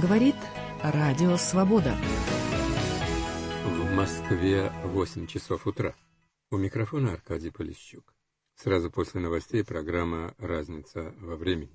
Говорит Радио Свобода. В Москве 8 часов утра. У микрофона Аркадий Полищук. Сразу после новостей программа «Разница во времени».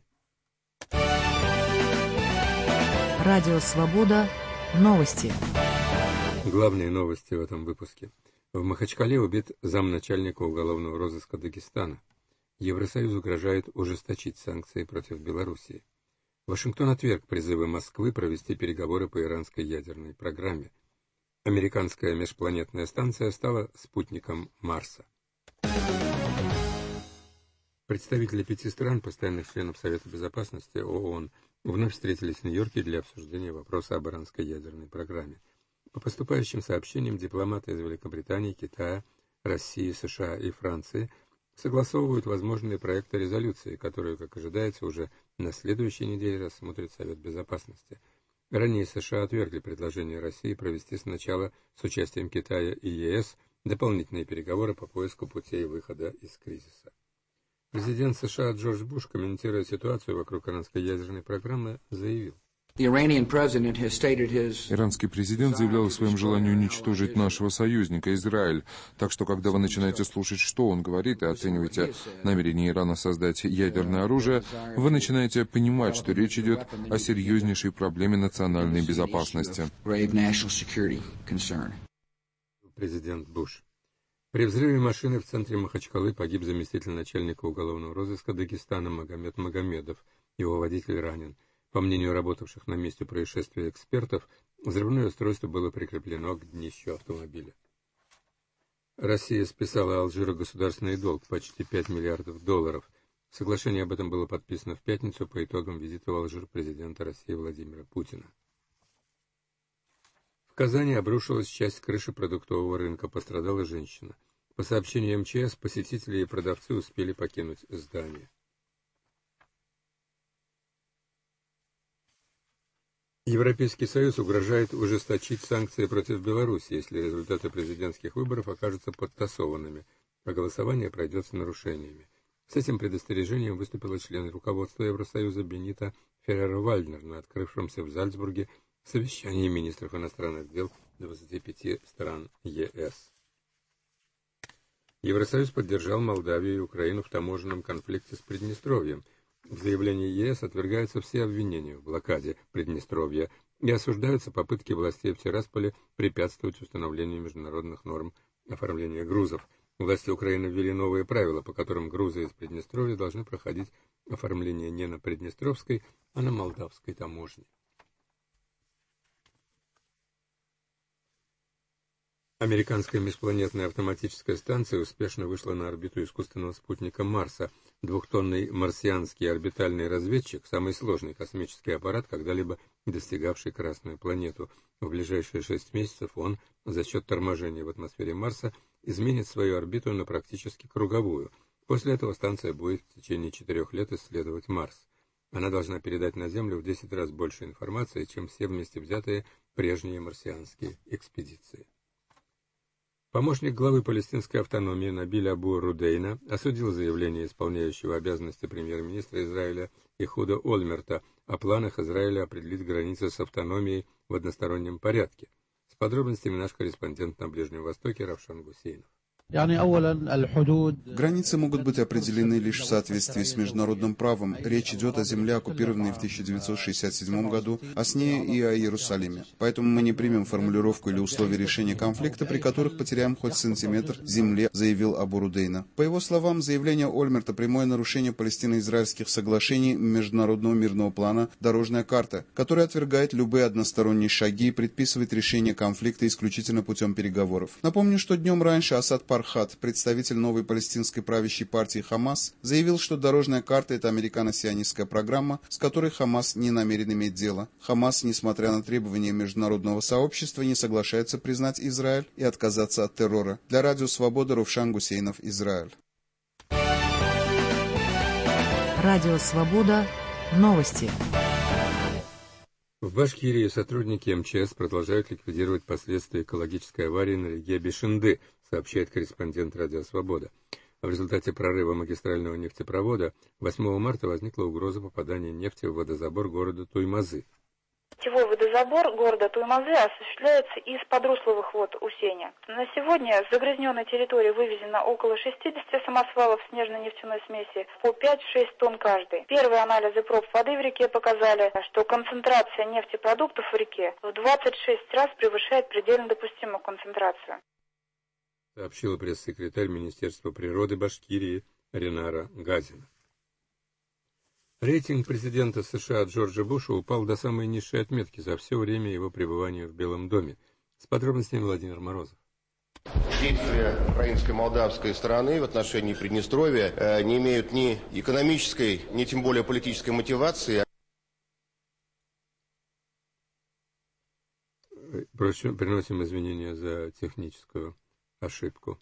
Радио Свобода. Новости. Главные новости в этом выпуске. В Махачкале убит замначальника уголовного розыска Дагестана. Евросоюз угрожает ужесточить санкции против Белоруссии. Вашингтон отверг призывы Москвы провести переговоры по иранской ядерной программе. Американская межпланетная станция стала спутником Марса. Представители 5 стран, постоянных членов Совета Безопасности ООН, вновь встретились в Нью-Йорке для обсуждения вопроса об иранской ядерной программе. По поступающим сообщениям, дипломаты из Великобритании, Китая, России, США и Франции согласовывают возможные проекты резолюции, которую, как ожидается, уже на следующей неделе рассмотрит Совет Безопасности. Ранее США отвергли предложение России провести сначала с участием Китая и ЕС дополнительные переговоры по поиску путей выхода из кризиса. Президент США Джордж Буш, комментируя ситуацию вокруг иранской ядерной программы, заявил: Иранский президент заявлял о своем желании уничтожить нашего союзника Израиль. Так что, когда вы начинаете слушать, что он говорит, и оцениваете намерение Ирана создать ядерное оружие, вы начинаете понимать, что речь идет о серьезнейшей проблеме национальной безопасности. Президент Буш. При взрыве машины в центре Махачкалы погиб заместитель начальника уголовного розыска Дагестана Магомед Магомедов. Его водитель ранен. По мнению работавших на месте происшествия экспертов, взрывное устройство было прикреплено к днищу автомобиля. Россия списала Алжиру государственный долг почти $5 миллиардов. Соглашение об этом было подписано в пятницу по итогам визита в Алжир президента России Владимира Путина. В Казани обрушилась часть крыши продуктового рынка, пострадала женщина. По сообщению МЧС, посетители и продавцы успели покинуть здание. Европейский Союз угрожает ужесточить санкции против Беларуси, если результаты президентских выборов окажутся подтасованными, а голосование пройдет с нарушениями. С этим предостережением выступила член руководства Евросоюза Бенита Феррер-Вальднер на открывшемся в Зальцбурге совещании министров иностранных дел 25 стран ЕС. Евросоюз поддержал Молдавию и Украину в таможенном конфликте с Приднестровьем. В заявлении ЕС отвергаются все обвинения в блокаде Приднестровья и осуждаются попытки властей в Тирасполе препятствовать установлению международных норм оформления грузов. Власти Украины ввели новые правила, по которым грузы из Приднестровья должны проходить оформление не на Приднестровской, а на молдавской таможне. Американская межпланетная автоматическая станция успешно вышла на орбиту искусственного спутника Марса. Двухтонный марсианский орбитальный разведчик – самый сложный космический аппарат, когда-либо достигавший Красную планету. В ближайшие 6 месяцев он, за счет торможения в атмосфере Марса, изменит свою орбиту на практически круговую. После этого станция будет в течение 4 лет исследовать Марс. Она должна передать на Землю в 10 раз больше информации, чем все вместе взятые прежние марсианские экспедиции. Помощник главы палестинской автономии Набиль Абу-Рудейна осудил заявление исполняющего обязанности премьер-министра Израиля Эхуда Ольмерта о планах Израиля определить границы с автономией в одностороннем порядке. С подробностями наш корреспондент на Ближнем Востоке Равшан Гусейнов. Границы могут быть определены лишь в соответствии с международным правом. Речь идет о земле, оккупированной в 1967 году, а с ней и о Иерусалиме. Поэтому мы не примем формулировку или условия решения конфликта, при которых потеряем хоть сантиметр земли, заявил Абу Рудейна. По его словам, заявление Ольмерта – прямое нарушение палестино-израильских соглашений международного мирного плана «Дорожная карта», которая отвергает любые односторонние шаги и предписывает решение конфликта исключительно путем переговоров. Напомню, что днем раньше Асад Пархат, представитель новой палестинской правящей партии Хамас, заявил, что дорожная карта – это американо-сионистская программа, с которой Хамас не намерен иметь дело. Хамас, несмотря на требования международного сообщества, не соглашается признать Израиль и отказаться от террора. Для Радио Свобода Равшан Гусейнов, Израиль. Радио Свобода. Новости. В Башкирии сотрудники МЧС продолжают ликвидировать последствия экологической аварии на реке Бишинды, сообщает корреспондент Радио Свобода. В результате прорыва магистрального нефтепровода 8 марта возникла угроза попадания нефти в водозабор города Туймазы. Сетевой водозабор города Туймазы осуществляется из подрусловых вод Усеня. На сегодня с загрязненной территории вывезено около 60 самосвалов снежно-нефтяной смеси по 5-6 тонн каждый. Первые анализы проб воды в реке показали, что концентрация нефтепродуктов в реке в 26 раз превышает предельно допустимую концентрацию. Сообщила пресс-секретарь Министерства природы Башкирии Ренара Газина. Рейтинг президента США Джорджа Буша упал до самой низшей отметки за все время его пребывания в Белом доме. С подробностями Владимир Морозов. Действия украинской и молдавской стороны в отношении Приднестровья не имеют ни экономической, ни тем более политической мотивации. Приносим извинения за техническую ошибку.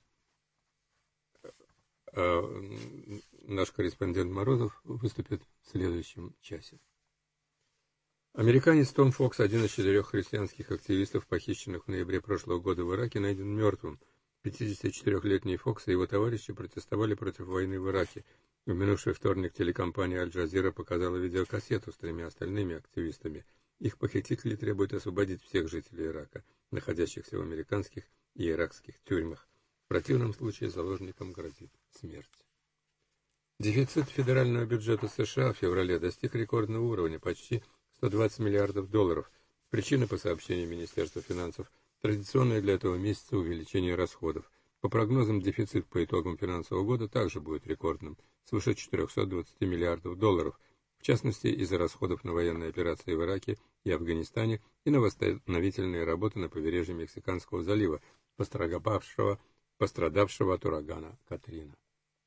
Наш корреспондент Морозов выступит в следующем часе. Американец Том Фокс, один из 4 христианских активистов, похищенных в ноябре прошлого года в Ираке, найден мертвым. 54-летний Фокс и его товарищи протестовали против войны в Ираке. В минувший вторник телекомпания Аль-Джазира показала видеокассету с 3 остальными активистами. Их похитители требуют освободить всех жителей Ирака, находящихся в американских и иракских тюрьмах. В противном случае заложникам грозит смерть. Дефицит федерального бюджета США в феврале достиг рекордного уровня, почти $120 миллиардов. Причина, по сообщению Министерства финансов, традиционное для этого месяца увеличение расходов. По прогнозам, дефицит по итогам финансового года также будет рекордным, свыше $420 миллиардов, в частности из-за расходов на военные операции в Ираке и Афганистане и на восстановительные работы на побережье Мексиканского залива, пострадавшего от урагана Катрина.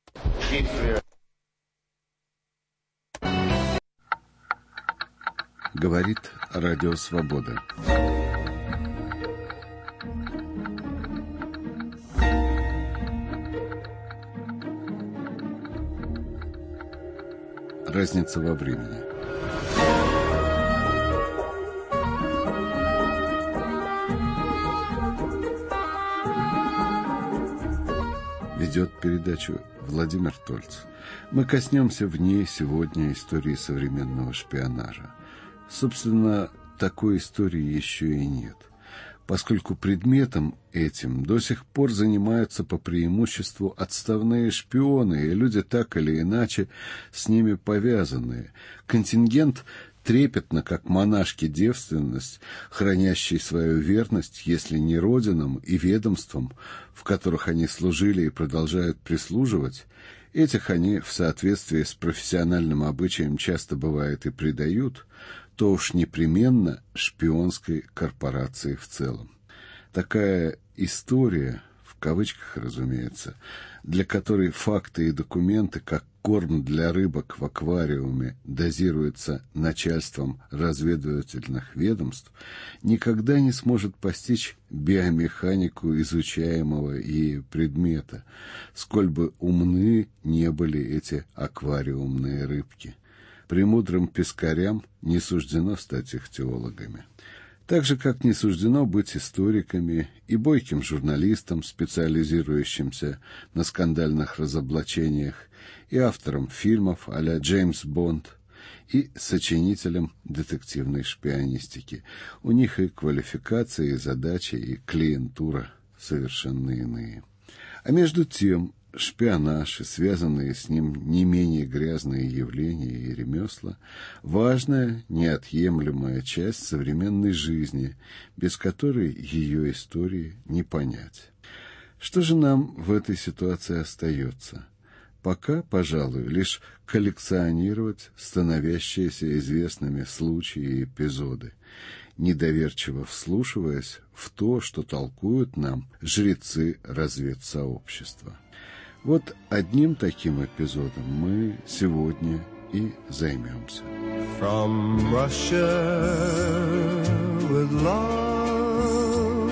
Говорит Радио Свобода. Разница во времени. Ведет передачу Владимир Тольц. Мы коснемся в ней сегодня истории современного шпионажа. Собственно, такой истории еще и нет, поскольку предметом этим до сих пор занимаются по преимуществу отставные шпионы и люди так или иначе с ними повязанные. Контингент трепетно, как монашки девственность, хранящий свою верность, если не родинам и ведомствам, в которых они служили и продолжают прислуживать. Этих они в соответствии с профессиональным обычаем часто бывает и предают, то уж непременно шпионской корпорации в целом. Такая история, в кавычках, разумеется, для которой факты и документы, как корм для рыбок в аквариуме, дозируются начальством разведывательных ведомств, никогда не сможет постичь биомеханику изучаемого и предмета, сколь бы умны не были эти аквариумные рыбки. Премудрым пескарям не суждено стать ихтиологами. Так же, как не суждено быть историками и бойким журналистам, специализирующимся на скандальных разоблачениях, и авторам фильмов а-ля Джеймс Бонд, и сочинителям детективной шпионистики. У них и квалификация, и задачи, и клиентура совершенно иные. А между тем, шпионаж и связанные с ним не менее грязные явления и ремесла – важная, неотъемлемая часть современной жизни, без которой ее истории не понять. Что же нам в этой ситуации остается? Пока, пожалуй, лишь коллекционировать становящиеся известными случаи и эпизоды, недоверчиво вслушиваясь в то, что толкуют нам жрецы разведсообщества. Вот одним таким эпизодом мы сегодня и займемся. From Russia with love,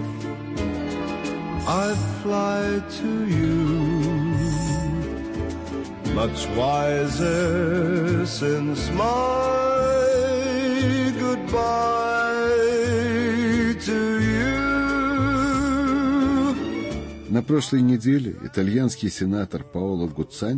I fly to you, much wiser since my goodbye to you. На прошлой неделе итальянский сенатор Паоло Гуццанти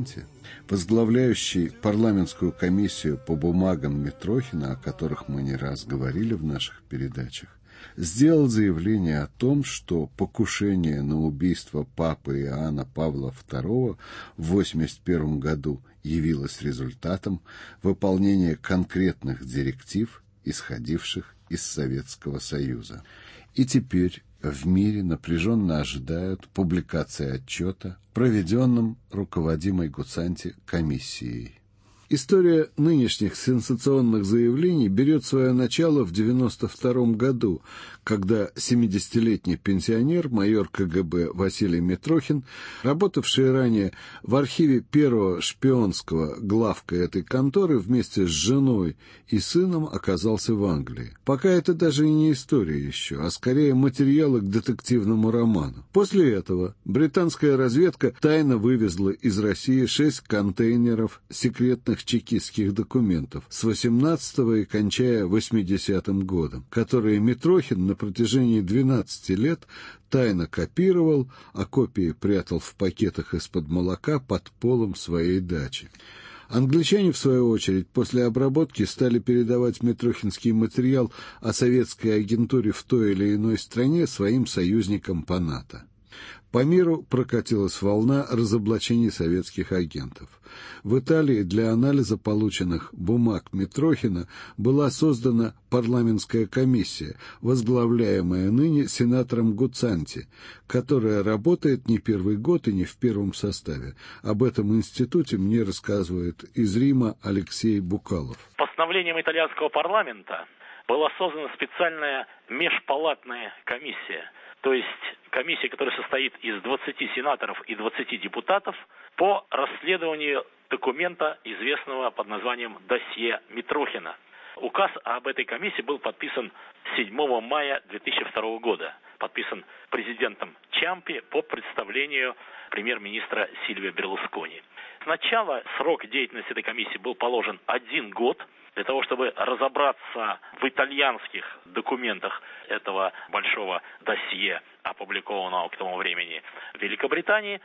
Возглавляющий парламентскую комиссию по бумагам Митрохина, о которых мы не раз говорили в наших передачах, сделал заявление о том, что покушение на убийство папы Иоанна Павла II в 1981 году явилось результатом выполнения конкретных директив, исходивших из Советского Союза. И теперь в мире напряженно ожидают публикации отчета, проведенном руководимой Гуцанти комиссией. История нынешних сенсационных заявлений берет свое начало в 1992 году, когда 70-летний пенсионер, майор КГБ Василий Митрохин, работавший ранее в архиве первого шпионского главка этой конторы, вместе с женой и сыном оказался в Англии. Пока это даже и не история еще, а скорее материалы к детективному роману. После этого британская разведка тайно вывезла из России 6 контейнеров секретных чекистских документов с 18-го и кончая 80-м годом, которые Митрохин на протяжении 12 лет тайно копировал, а копии прятал в пакетах из-под молока под полом своей дачи. Англичане, в свою очередь, после обработки стали передавать митрохинский материал о советской агентуре в той или иной стране своим союзникам по НАТО. По миру прокатилась волна разоблачений советских агентов. В Италии для анализа полученных бумаг Митрохина была создана парламентская комиссия, возглавляемая ныне сенатором Гуцанти, которая работает не первый год и не в первом составе. Об этом институте мне рассказывает из Рима Алексей Букалов. Постановлением итальянского парламента была создана специальная межпалатная комиссия, то есть комиссия, которая состоит из 20 сенаторов и 20 депутатов по расследованию документа, известного под названием «Досье Митрохина». Указ об этой комиссии был подписан 7 мая 2002 года, подписан президентом Чампи по представлению премьер-министра Сильвио Берлускони. Сначала срок деятельности этой комиссии был положен 1 год, для того, чтобы разобраться в итальянских документах этого большого досье, опубликованного к тому времени в Великобритании.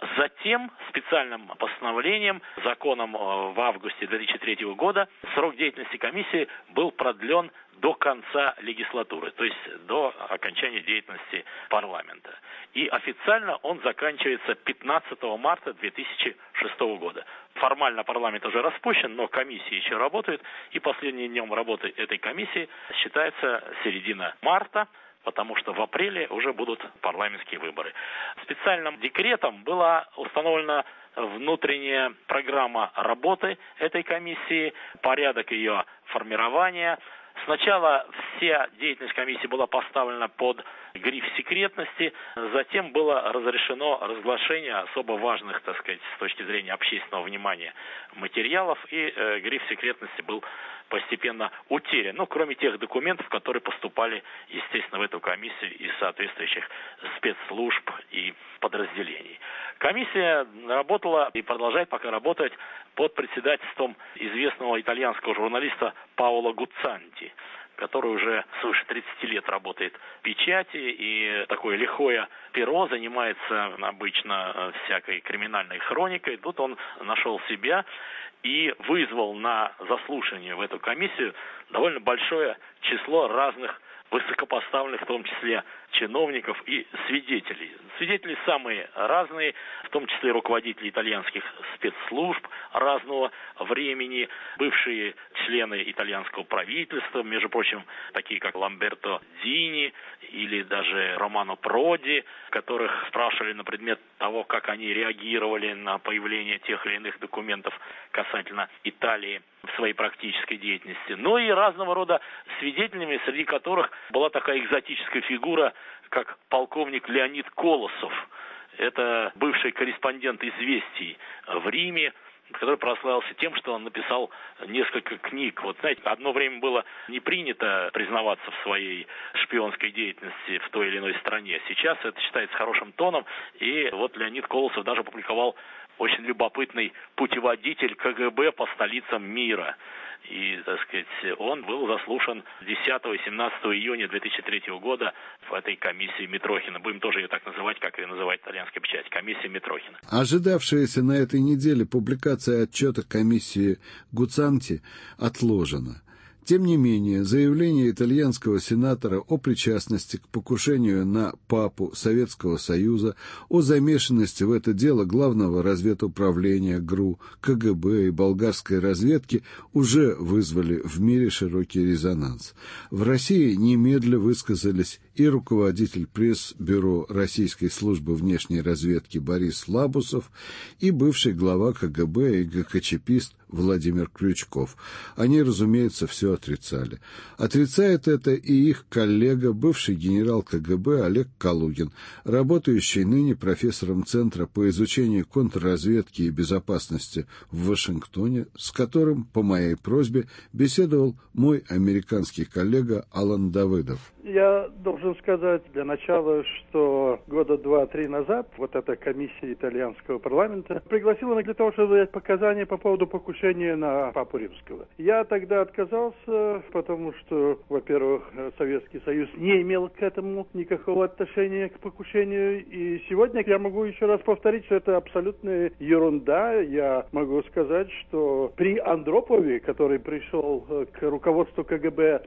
Затем специальным постановлением, законом в августе 2003 года, срок деятельности комиссии был продлен до конца легислатуры, то есть до окончания деятельности парламента. И официально он заканчивается 15 марта 2006 года. Формально парламент уже распущен, но комиссия еще работает, и последним днем работы этой комиссии считается середина марта, потому что в апреле уже будут парламентские выборы. Специальным декретом была установлена внутренняя программа работы этой комиссии, порядок ее формирования. Сначала вся деятельность комиссии была поставлена под гриф секретности, затем было разрешено разглашение особо важных, так сказать, с точки зрения общественного внимания материалов, и гриф секретности был постепенно утерян. Ну, кроме тех документов, которые поступали, естественно, в эту комиссию из соответствующих спецслужб и подразделений. Комиссия работала и продолжает пока работать под председательством известного итальянского журналиста Паоло Гуцанти, который уже свыше 30 лет работает в печати, и такое лихое перо, занимается обычно всякой криминальной хроникой. Тут он нашел себя и вызвал на заслушание в эту комиссию довольно большое число разных высокопоставленных, в том числе чиновников и свидетелей. Свидетели самые разные, в том числе руководители итальянских спецслужб разного времени, бывшие члены итальянского правительства, между прочим, такие как Ламберто Дини или даже Романо Проди, которых спрашивали на предмет того, как они реагировали на появление тех или иных документов касательно Италии в своей практической деятельности. Но и разного рода свидетелями, среди которых была такая экзотическая фигура, как полковник Леонид Колосов. Это бывший корреспондент «Известий» в Риме, который прославился тем, что он написал несколько книг. Вот, знаете, одно время было не принято признаваться в своей шпионской деятельности в той или иной стране. Сейчас это считается хорошим тоном, и вот Леонид Колосов даже опубликовал очень любопытный путеводитель КГБ по столицам мира. И, так сказать, он был заслушан 10 и 17 июня 2003 года в этой комиссии Митрохина. Будем тоже ее так называть, как ее называет итальянская печать, комиссия Митрохина. Ожидавшаяся на этой неделе публикация отчета комиссии Гуцанти отложена. Тем не менее, заявление итальянского сенатора о причастности к покушению на папу Советского Союза, о замешанности в это дело главного разведуправления ГРУ, КГБ и болгарской разведки уже вызвали в мире широкий резонанс. В России немедля высказались и руководитель пресс-бюро Российской службы внешней разведки Борис Лабусов, и бывший глава КГБ и ГКЧПист Владимир Крючков. Они, разумеется, все отрицали. Отрицает это и их коллега, бывший генерал КГБ Олег Калугин, работающий ныне профессором Центра по изучению контрразведки и безопасности в Вашингтоне, с которым, по моей просьбе, беседовал мой американский коллега Алан Давыдов. Я должен сказать для начала, что года 2-3 назад вот эта комиссия итальянского парламента пригласила меня для того, чтобы дать показания по поводу покушения на Папу Римского. Я тогда отказался, потому что, во-первых, Советский Союз не имел к этому никакого отношения к покушению. И сегодня я могу еще раз повторить, что это абсолютная ерунда. Я могу сказать, что при Андропове, который пришел к руководству КГБ в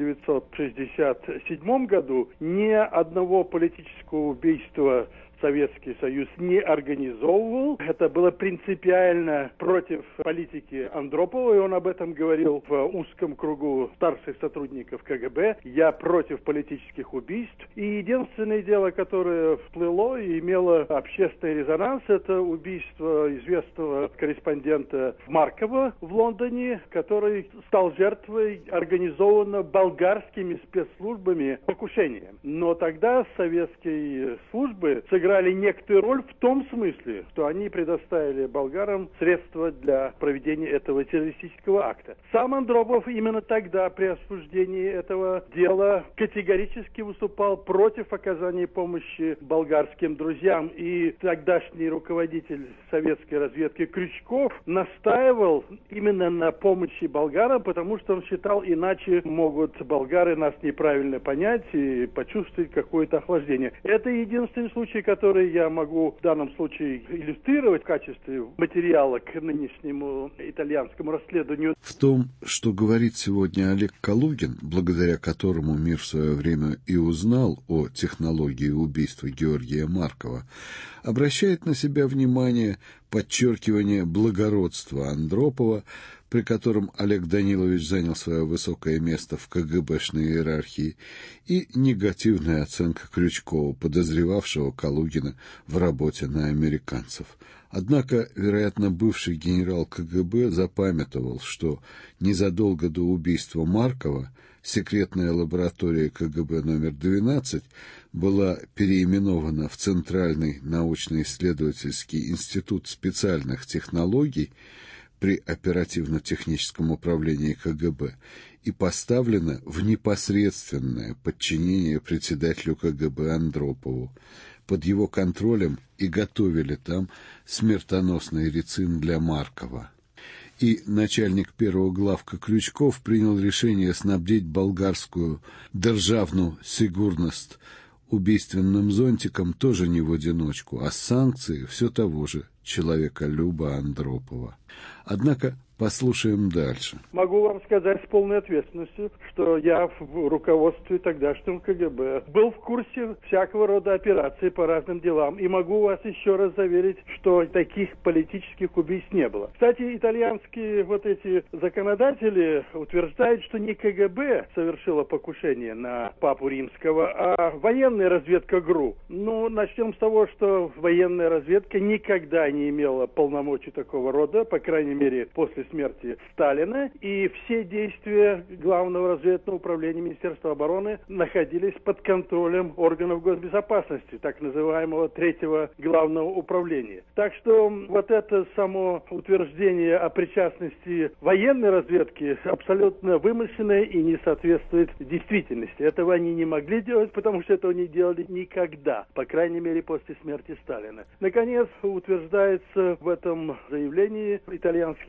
1967 году, ни одного политического убийства Советский Союз не организовывал. Это было принципиально против политики Андропова, и он об этом говорил в узком кругу старших сотрудников КГБ. Я против политических убийств. И единственное дело, которое всплыло и имело общественный резонанс, это убийство известного корреспондента Маркова в Лондоне, который стал жертвой организованного болгарскими спецслужбами покушения. Но тогда советские службы сыграли некоторую роль в том смысле, что они предоставили болгарам средства для проведения этого террористического акта. Сам Андропов именно тогда при осуждении этого дела категорически выступал против оказания помощи болгарским друзьям. И тогдашний руководитель советской разведки Крючков настаивал именно на помощи болгарам, потому что он считал, иначе могут болгары нас неправильно понять и почувствовать какое-то охлаждение. Это единственный случай, который я могу в данном случае иллюстрировать в качестве материала к нынешнему итальянскому расследованию. В том, что говорит сегодня Олег Калугин, благодаря которому мир в свое время и узнал о технологии убийства Георгия Маркова, обращает на себя внимание подчеркивание благородства Андропова, при котором Олег Данилович занял свое высокое место в КГБшной иерархии, и негативная оценка Крючкова, подозревавшего Калугина в работе на американцев. Однако, вероятно, бывший генерал КГБ запамятовал, что незадолго до убийства Маркова секретная лаборатория КГБ номер 12 была переименована в Центральный научно-исследовательский институт специальных технологий при оперативно-техническом управлении КГБ и поставлена в непосредственное подчинение председателю КГБ Андропову. Под его контролем и готовили там смертоносный рицин для Маркова. И начальник первого главка Крючков принял решение снабдить болгарскую «Державну сигурност» убийственным зонтиком тоже не в одиночку, а с санкцией все того же человеколюба Андропова. Однако послушаем дальше. Могу вам сказать с полной ответственностью, что я в руководстве тогдашнего КГБ был в курсе всякого рода операций по разным делам. И могу вас еще раз заверить, что таких политических убийств не было. Кстати, итальянские вот эти законодатели утверждают, что не КГБ совершило покушение на Папу Римского, а военная разведка ГРУ. Ну, начнем с того, что военная разведка никогда не имела полномочий такого рода, по крайней мере, после смерти Сталина, и все действия Главного разведного управления Министерства обороны находились под контролем органов госбезопасности, так называемого третьего главного управления. Так что вот это само утверждение о причастности военной разведки абсолютно вымышленное и не соответствует действительности. Этого они не могли делать, потому что этого не делали никогда, по крайней мере, после смерти Сталина. Наконец, утверждается в этом заявлении итальянских законодателей,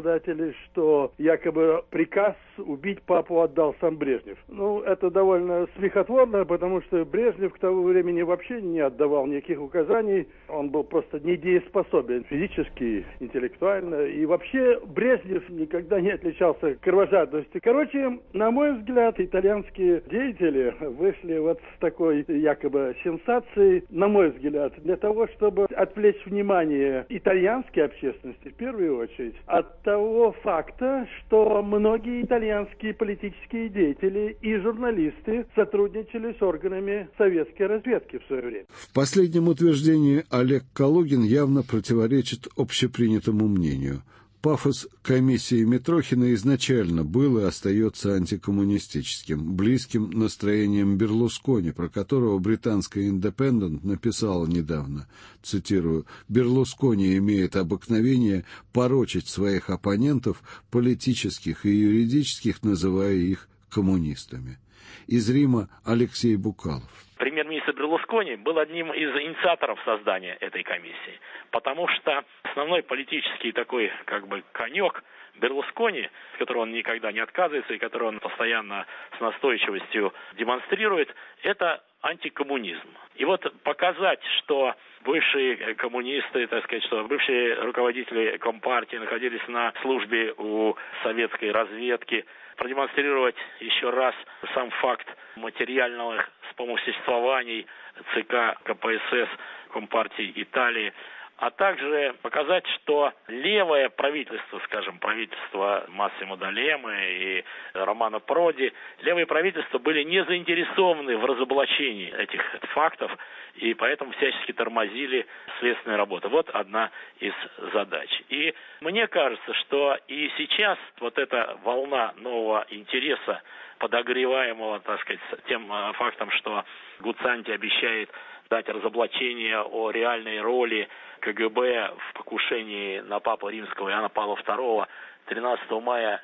наблюдатели, что якобы приказ убить папу отдал сам Брежнев. Ну, это довольно смехотворно, потому что Брежнев к тому времени вообще не отдавал никаких указаний. Он был просто недееспособен физически, интеллектуально. И вообще Брежнев никогда не отличался кровожадностью. Короче, на мой взгляд, итальянские деятели вышли вот с такой якобы сенсацией, на мой взгляд, для того, чтобы отвлечь внимание итальянской общественности, в первую очередь, от того факта, что многие итальянские политические деятели и журналисты сотрудничали с органами советской разведки в свое время. В последнем утверждении Олег Калугин явно противоречит общепринятому мнению. Пафос комиссии Митрохина изначально был и остается антикоммунистическим, близким настроением Берлускони, про которого британская «Индепендент» написала недавно, цитирую, «Берлускони имеет обыкновение порочить своих оппонентов, политических и юридических, называя их коммунистами». Из Рима Алексей Букалов. Премьер-министр Берлускони был одним из инициаторов создания этой комиссии, потому что основной политический такой конек Берлускони, с которого он никогда не отказывается и который он постоянно с настойчивостью демонстрирует, это антикоммунизм. И вот показать, что бывшие коммунисты, что бывшие руководители Компартии находились на службе у советской разведки, продемонстрировать еще раз сам факт материальных вспомоществований ЦК КПСС Компартии Италии, а также показать, что левое правительство, правительство Массимо D'Алемы и Романо Проди, левые правительства были не заинтересованы в разоблачении этих фактов, и поэтому всячески тормозили следственную работу. Вот одна из задач. И мне кажется, что и сейчас вот эта волна нового интереса, подогреваемого, тем фактом, что Гуцанти обещает дать разоблачение о реальной роли КГБ в покушении на папу римского Иоанна Павла II 13 мая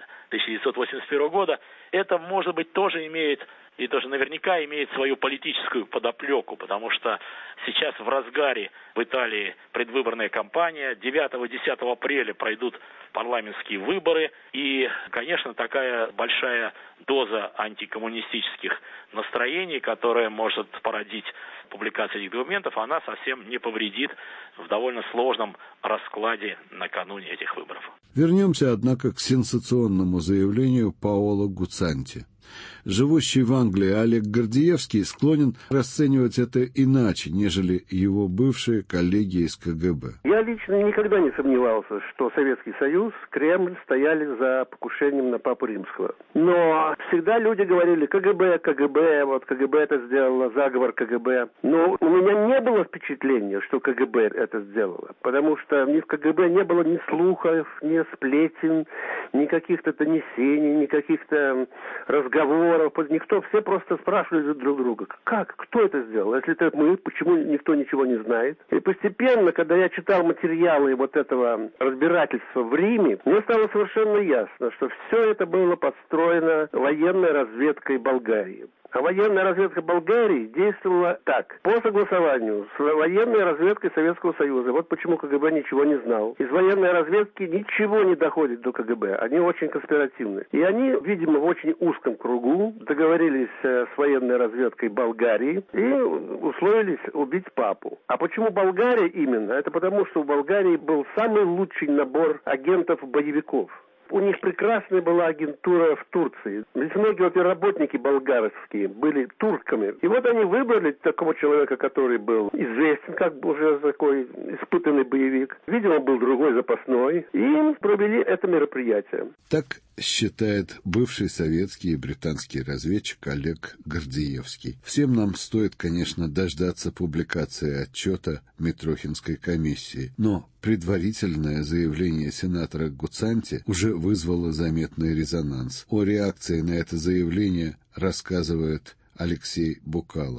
1981 года, это, может быть, тоже имеет, и тоже наверняка имеет свою политическую подоплеку, потому что сейчас в разгаре в Италии предвыборная кампания, 9-10 апреля пройдут парламентские выборы, и, конечно, такая большая доза антикоммунистических настроений, которая может породить публикация этих документов, она совсем не повредит в довольно сложном раскладе накануне этих выборов. Вернемся, однако, к сенсационному заявлению Паоло Гуцанти. Живущий в Англии Олег Гордеевский склонен расценивать это иначе, нежели его бывшие коллеги из КГБ. Я лично никогда не сомневался, что Советский Союз, Кремль стояли за покушением на Папу Римского. Но всегда люди говорили КГБ, вот КГБ это сделало, заговор КГБ. Но у меня не было впечатления, что КГБ это сделало, потому что ни в КГБ не было ни слухов, ни сплетен, ни каких-то донесений, ни каких-то разговоров. Никто, все просто спрашивали друг друга, как, кто это сделал, если это мы, почему никто ничего не знает. И постепенно, когда я читал материалы вот этого разбирательства в Риме, мне стало совершенно ясно, что все это было подстроено военной разведкой Болгарии. А военная разведка Болгарии действовала так. По согласованию с военной разведкой Советского Союза. Вот почему КГБ ничего не знал. Из военной разведки ничего не доходит до КГБ. Они очень конспиративны. И они, видимо, в очень узком кругу договорились с военной разведкой Болгарии и условились убить папу. А почему Болгария именно? Это потому, что в Болгарии был самый лучший набор агентов-боевиков. У них прекрасная была агентура в Турции. Ведь многие работники болгарские были турками. И вот они выбрали такого человека, который был известен, как уже такой испытанный боевик. Видимо, был другой запасной. И им провели это мероприятие. Так считает бывший советский и британский разведчик Олег Гордеевский. Всем нам стоит, конечно, дождаться публикации отчета Митрохинской комиссии. Но предварительное заявление сенатора Гуцанти уже вызвало заметный резонанс. О реакции на это заявление рассказывает Алексей Букалов. За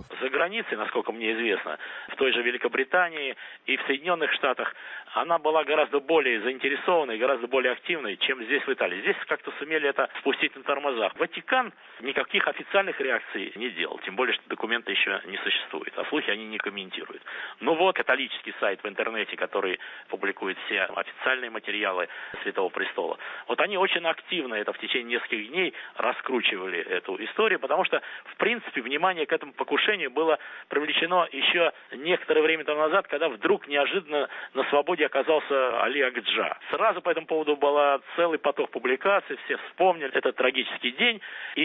границей, насколько мне известно, в той же Великобритании и в Соединенных Штатах, она была гораздо более заинтересованной, гораздо более активной, чем здесь, в Италии. Здесь как-то сумели это спустить на тормозах. Ватикан никаких официальных реакций не делал, тем более, что документа еще не существует, а слухи они не комментируют. Ну вот, католический сайт в интернете, который публикует все официальные материалы Святого Престола, вот они очень активно это в течение нескольких дней раскручивали эту историю, потому что, в принципе, внимание к этому покушению было привлечено еще некоторое время тому назад, когда вдруг неожиданно на свободе оказался Али Акджа. Сразу по этому поводу был целый поток публикаций, все вспомнили этот трагический день,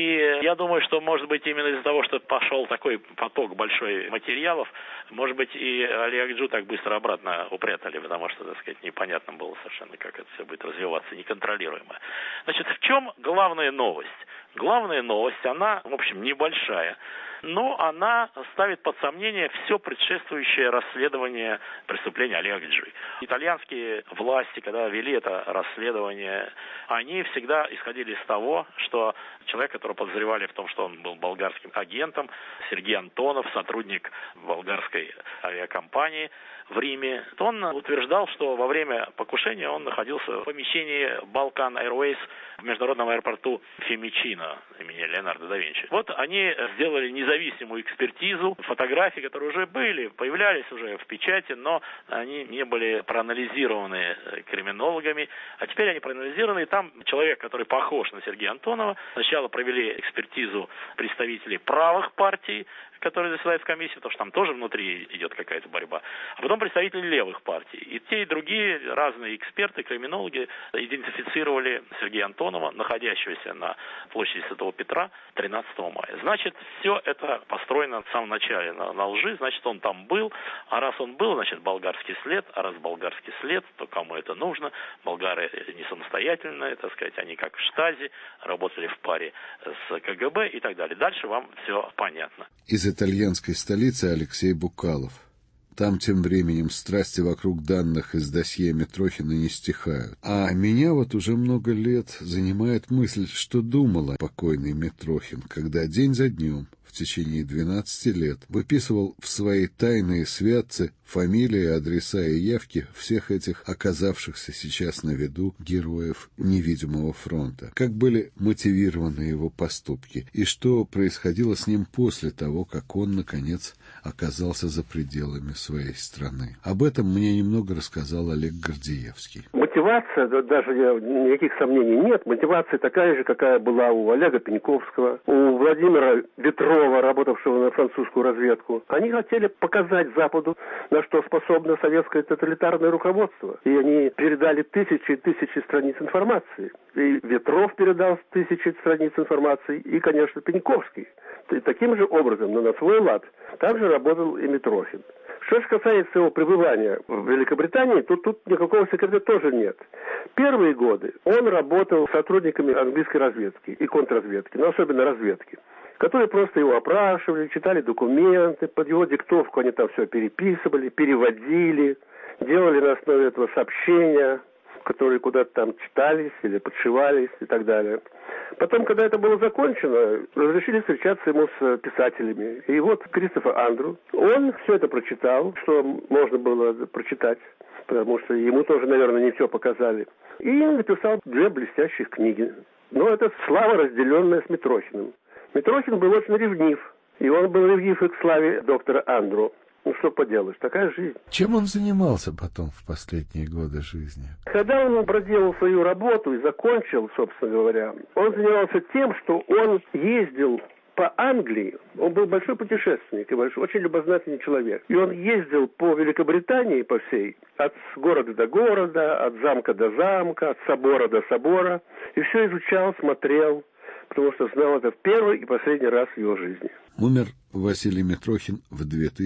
и я думаю, что, может быть, именно из-за того, что пошел такой поток большой материалов, может быть, и Али Акджу так быстро обратно упрятали, потому что, так сказать, непонятно было совершенно, как это все будет развиваться, неконтролируемо. Значит, в чем главная новость? Главная новость, она, в общем, небольшая, но она ставит под сомнение все предшествующее расследование преступления Али Акджи. Итальянские власти, когда вели это расследование, они всегда исходили из того, что человек, которого подозревали в том, что он был болгарским агентом, Сергей Антонов, сотрудник болгарской авиакомпании в Риме, он утверждал, что во время покушения он находился в помещении Balkan Airways в международном аэропорту Фимичино имени Леонардо да Винчи. Вот они сделали независимую экспертизу. Фотографии, которые уже были, появлялись уже в печати, но они не были проанализированы криминологами. А теперь они проанализированы, и там человек, который похож на Сергея Антонова, сначала провели экспертизу представителей правых партий, которые заседают в комиссии, потому что там тоже внутри идет какая-то борьба, а потом представители левых партий. И те, и другие разные эксперты, криминологи идентифицировали Сергея Антонова, находящегося на площади Святого Петра 13 мая. Значит, все это построено в самом начале на лжи, значит, он там был, а раз он был, значит, болгарский след, а раз болгарский след, то кому это нужно? Болгары не самостоятельные, так сказать, они как в Штази, работали в паре с КГБ и так далее. Дальше вам все понятно. Из итальянской столицы Алексей Букалов. Там тем временем страсти вокруг данных из досье Митрохина не стихают. А меня вот уже много лет занимает мысль, что думал покойный Митрохин, когда день за днем в течение 12 лет выписывал в свои тайные святцы фамилии, адреса и явки всех этих оказавшихся сейчас на виду героев невидимого фронта. Как были мотивированы его поступки и что происходило с ним после того, как он, наконец, оказался за пределами своей страны. Об этом мне немного рассказал Олег Гордеевский. Мотивация, даже никаких сомнений нет. Мотивация такая же, какая была у Олега Пеньковского, у Владимира Ветрова, работавшего на французскую разведку. Они хотели показать Западу, на что способно советское тоталитарное руководство. И они передали тысячи и тысячи страниц информации. И Ветров передал тысячи страниц информации, и, конечно, Пеньковский. И таким же образом, но на свой лад, также работал и Митрохин. Что же касается его пребывания в Великобритании, то тут никакого секрета тоже нет. Первые годы он работал с сотрудниками английской разведки и контрразведки, но особенно разведки, которые просто его опрашивали, читали документы, под его диктовку они там все переписывали, переводили, делали на основе этого сообщения, которые куда-то там читались или подшивались и так далее. Потом, когда это было закончено, разрешили встречаться ему с писателями. И вот Кристофер Андру, он все это прочитал, что можно было прочитать, потому что ему тоже, наверное, не все показали. И написал 2 блестящих книги. Но это слава, разделенная с Митрохиным. Митрохин был очень ревнив. И он был ревнив и к славе доктора Андру. Ну, что поделаешь, такая жизнь. Чем он занимался потом в последние годы жизни? Когда он проделал свою работу и закончил, собственно говоря, он занимался тем, что он ездил по Англии. Он был большой путешественник и очень любознательный человек. И он ездил по Великобритании, по всей, от города до города, от замка до замка, от собора до собора. И все изучал, смотрел, потому что знал это в первый и последний раз в его жизни. Умер Василий Митрохин в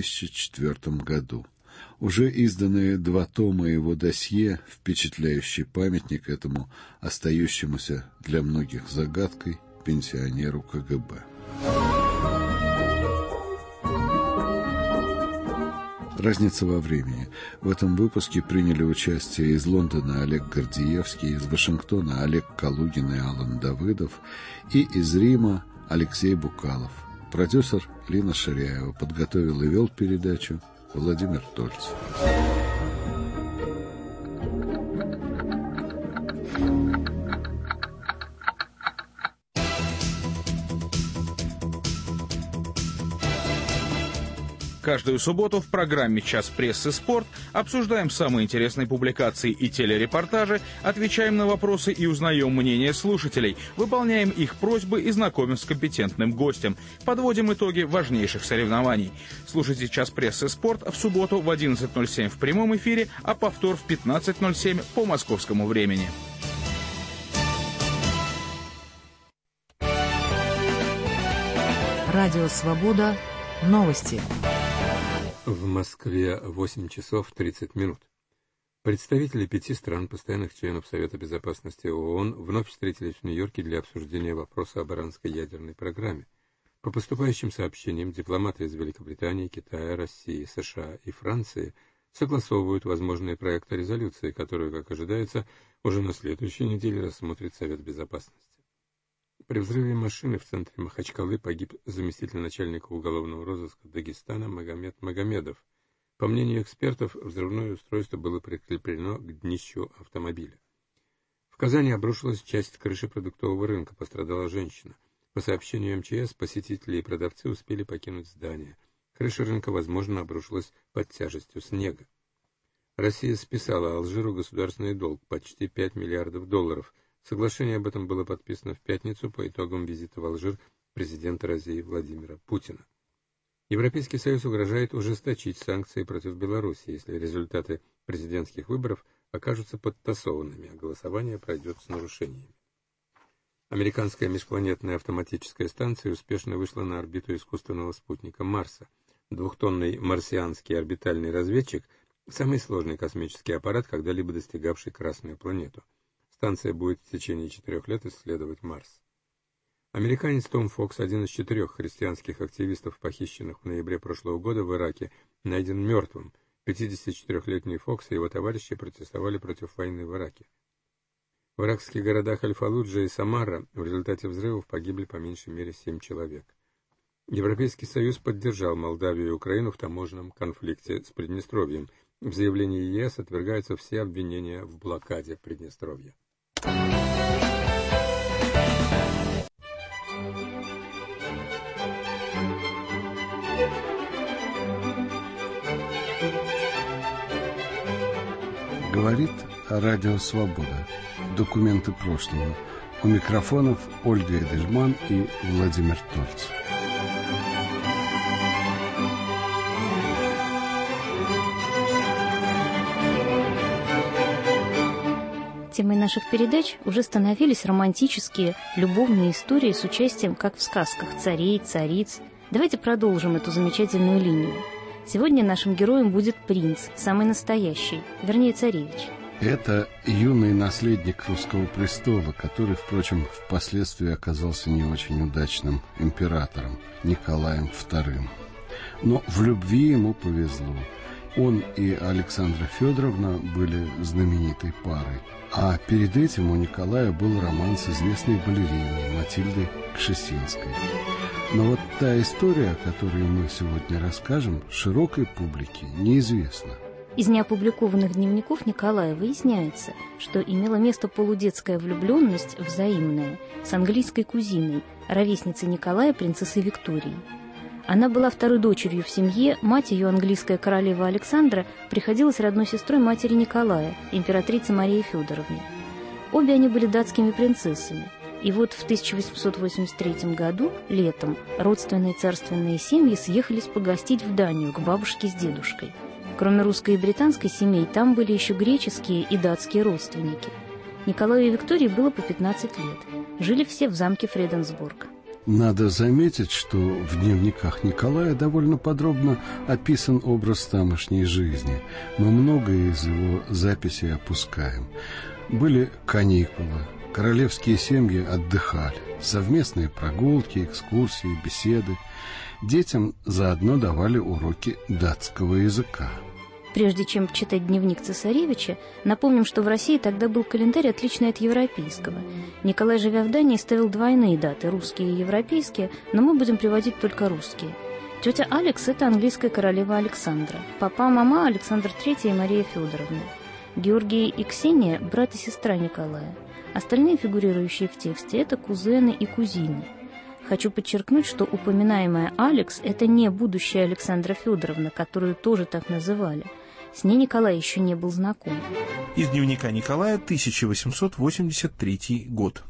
2004 году. Уже изданные 2 тома его досье, впечатляющий памятник этому остающемуся для многих загадкой пенсионеру КГБ. Разница во времени. В этом выпуске приняли участие из Лондона Олег Гордеевский, из Вашингтона Олег Калугин и Алан Давыдов, и из Рима Алексей Букалов. Продюсер Лина Ширяева. Подготовил и вел передачу Владимир Тольц. Каждую субботу в программе «Час прессы. Спорт» обсуждаем самые интересные публикации и телерепортажи, отвечаем на вопросы и узнаем мнение слушателей, выполняем их просьбы и знакомим с компетентным гостем, подводим итоги важнейших соревнований. Слушайте «Час прессы. Спорт» в субботу в 11:07 в прямом эфире, а повтор в 15:07 по московскому времени. Радио «Свобода». Новости. В Москве 8 часов 30 минут. Представители 5 стран, постоянных членов Совета Безопасности ООН, вновь встретились в Нью-Йорке для обсуждения вопроса об иранской ядерной программе. По поступающим сообщениям, дипломаты из Великобритании, Китая, России, США и Франции согласовывают возможные проекты резолюции, которую, как ожидается, уже на следующей неделе рассмотрит Совет Безопасности. При взрыве машины в центре Махачкалы погиб заместитель начальника уголовного розыска Дагестана Магомед Магомедов. По мнению экспертов, взрывное устройство было прикреплено к днищу автомобиля. В Казани обрушилась часть крыши продуктового рынка, пострадала женщина. По сообщению МЧС, посетители и продавцы успели покинуть здание. Крыша рынка, возможно, обрушилась под тяжестью снега. Россия списала Алжиру государственный долг почти $5 миллиардов. Соглашение об этом было подписано в пятницу по итогам визита в Алжир президента России Владимира Путина. Европейский Союз угрожает ужесточить санкции против Беларуси, если результаты президентских выборов окажутся подтасованными, а голосование пройдет с нарушениями. Американская межпланетная автоматическая станция успешно вышла на орбиту искусственного спутника Марса. Двухтонный марсианский орбитальный разведчик – самый сложный космический аппарат, когда-либо достигавший Красную планету. Станция будет в течение 4 лет исследовать Марс. Американец Том Фокс, один из 4 христианских активистов, похищенных в ноябре прошлого года в Ираке, найден мертвым. 54-летний Фокс и его товарищи протестовали против войны в Ираке. В иракских городах Аль-Фаллуджа и Самара в результате взрывов погибли по меньшей мере 7 человек. Европейский Союз поддержал Молдавию и Украину в таможенном конфликте с Приднестровьем. В заявлении ЕС отвергаются все обвинения в блокаде Приднестровья. Говорит Радио Свобода. Документы прошлого. У микрофонов Ольга Эдельман и Владимир Тольц. Темой наших передач уже становились романтические, любовные истории с участием, как в сказках, царей, цариц. Давайте продолжим эту замечательную линию. Сегодня нашим героем будет принц, самый настоящий, вернее, царевич. Это юный наследник русского престола, который, впрочем, впоследствии оказался не очень удачным императором Николаем II. Но в любви ему повезло. Он и Александра Федоровна были знаменитой парой. А перед этим у Николая был роман с известной балериной Матильдой Кшесинской. Но вот та история, о которой мы сегодня расскажем, широкой публике неизвестна. Из неопубликованных дневников Николая выясняется, что имела место полудетская влюбленность взаимная с английской кузиной, ровесницей Николая, принцессой Викторией. Она была второй дочерью в семье, мать ее, английская королева Александра, приходилась родной сестрой матери Николая, императрицы Марии Федоровне. Обе они были датскими принцессами. И вот в 1883 году, летом, родственные царственные семьи съехались погостить в Данию к бабушке с дедушкой. Кроме русской и британской семей, там были еще греческие и датские родственники. Николаю и Виктории было по 15 лет. Жили все в замке Фреденсбург. Надо заметить, что в дневниках Николая довольно подробно описан образ тамошней жизни. Мы многое из его записей опускаем. Были каникулы, королевские семьи отдыхали, совместные прогулки, экскурсии, беседы. Детям заодно давали уроки датского языка. Прежде чем читать дневник цесаревича, напомним, что в России тогда был календарь, отличный от европейского. Николай, живя в Дании, ставил двойные даты – русские и европейские, но мы будем приводить только русские. Тетя Алекс – это английская королева Александра. Папа, мама – Александр III и Мария Федоровна. Георгий и Ксения – брат и сестра Николая. Остальные, фигурирующие в тексте, это кузены и кузины. Хочу подчеркнуть, что упоминаемая Алекс – это не будущая Александра Федоровна, которую тоже так называли. С ней Николай еще не был знаком. Из дневника Николая, 1883 год,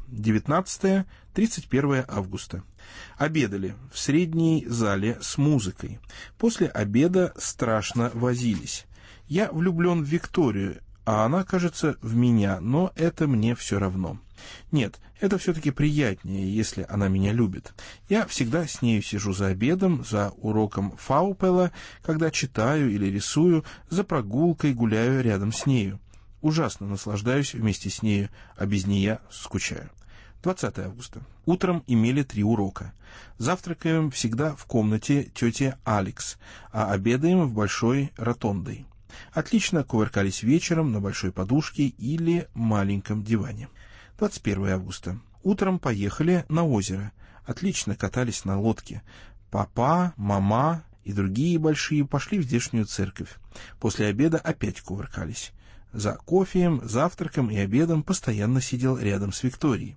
19-31 августа. Обедали в средней зале с музыкой. После обеда страшно возились. Я влюблен в Викторию, а она, кажется, в меня, но это мне все равно. Нет, это все-таки приятнее, если она меня любит. Я всегда с нею сижу за обедом, за уроком Фаупела, когда читаю или рисую, за прогулкой гуляю рядом с нею. Ужасно наслаждаюсь вместе с нею, а без нее скучаю. 20 августа. Утром имели 3 урока. Завтракаем всегда в комнате тети Алекс, а обедаем в большой ротондой. Отлично кувыркались вечером на большой подушке или маленьком диване. 21 августа. Утром поехали на озеро. Отлично катались на лодке. Папа, мама и другие большие пошли в здешнюю церковь. После обеда опять кувыркались. За кофеем, завтраком и обедом постоянно сидел рядом с Викторией.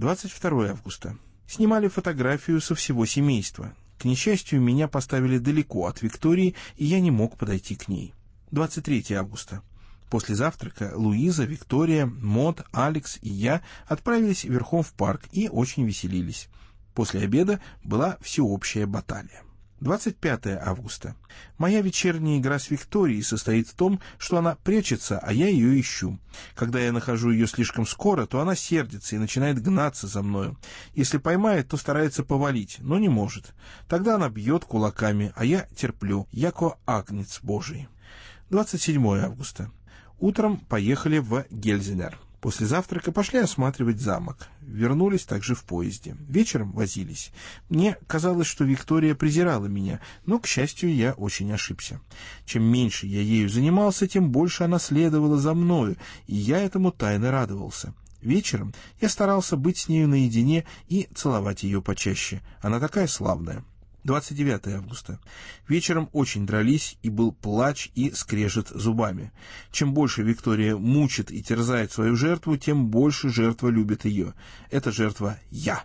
22 августа. Снимали фотографию со всего семейства. К несчастью, меня поставили далеко от Виктории, и я не мог подойти к ней. 23 августа. После завтрака Луиза, Виктория, Мод, Алекс и я отправились верхом в парк и очень веселились. После обеда была всеобщая баталия. 25 августа. Моя вечерняя игра с Викторией состоит в том, что она прячется, а я ее ищу. Когда я нахожу ее слишком скоро, то она сердится и начинает гнаться за мною. Если поймает, то старается повалить, но не может. Тогда она бьет кулаками, а я терплю, яко агнец Божий. 27 августа. Утром поехали в Гельзенер. После завтрака пошли осматривать замок. Вернулись также в поезде. Вечером возились. Мне казалось, что Виктория презирала меня, но, к счастью, я очень ошибся. Чем меньше я ею занимался, тем больше она следовала за мною, и я этому тайно радовался. Вечером я старался быть с нею наедине и целовать ее почаще. Она такая славная. 29 августа. Вечером очень дрались, и был плач и скрежет зубами. Чем больше Виктория мучит и терзает свою жертву, тем больше жертва любит ее. Эта жертва я.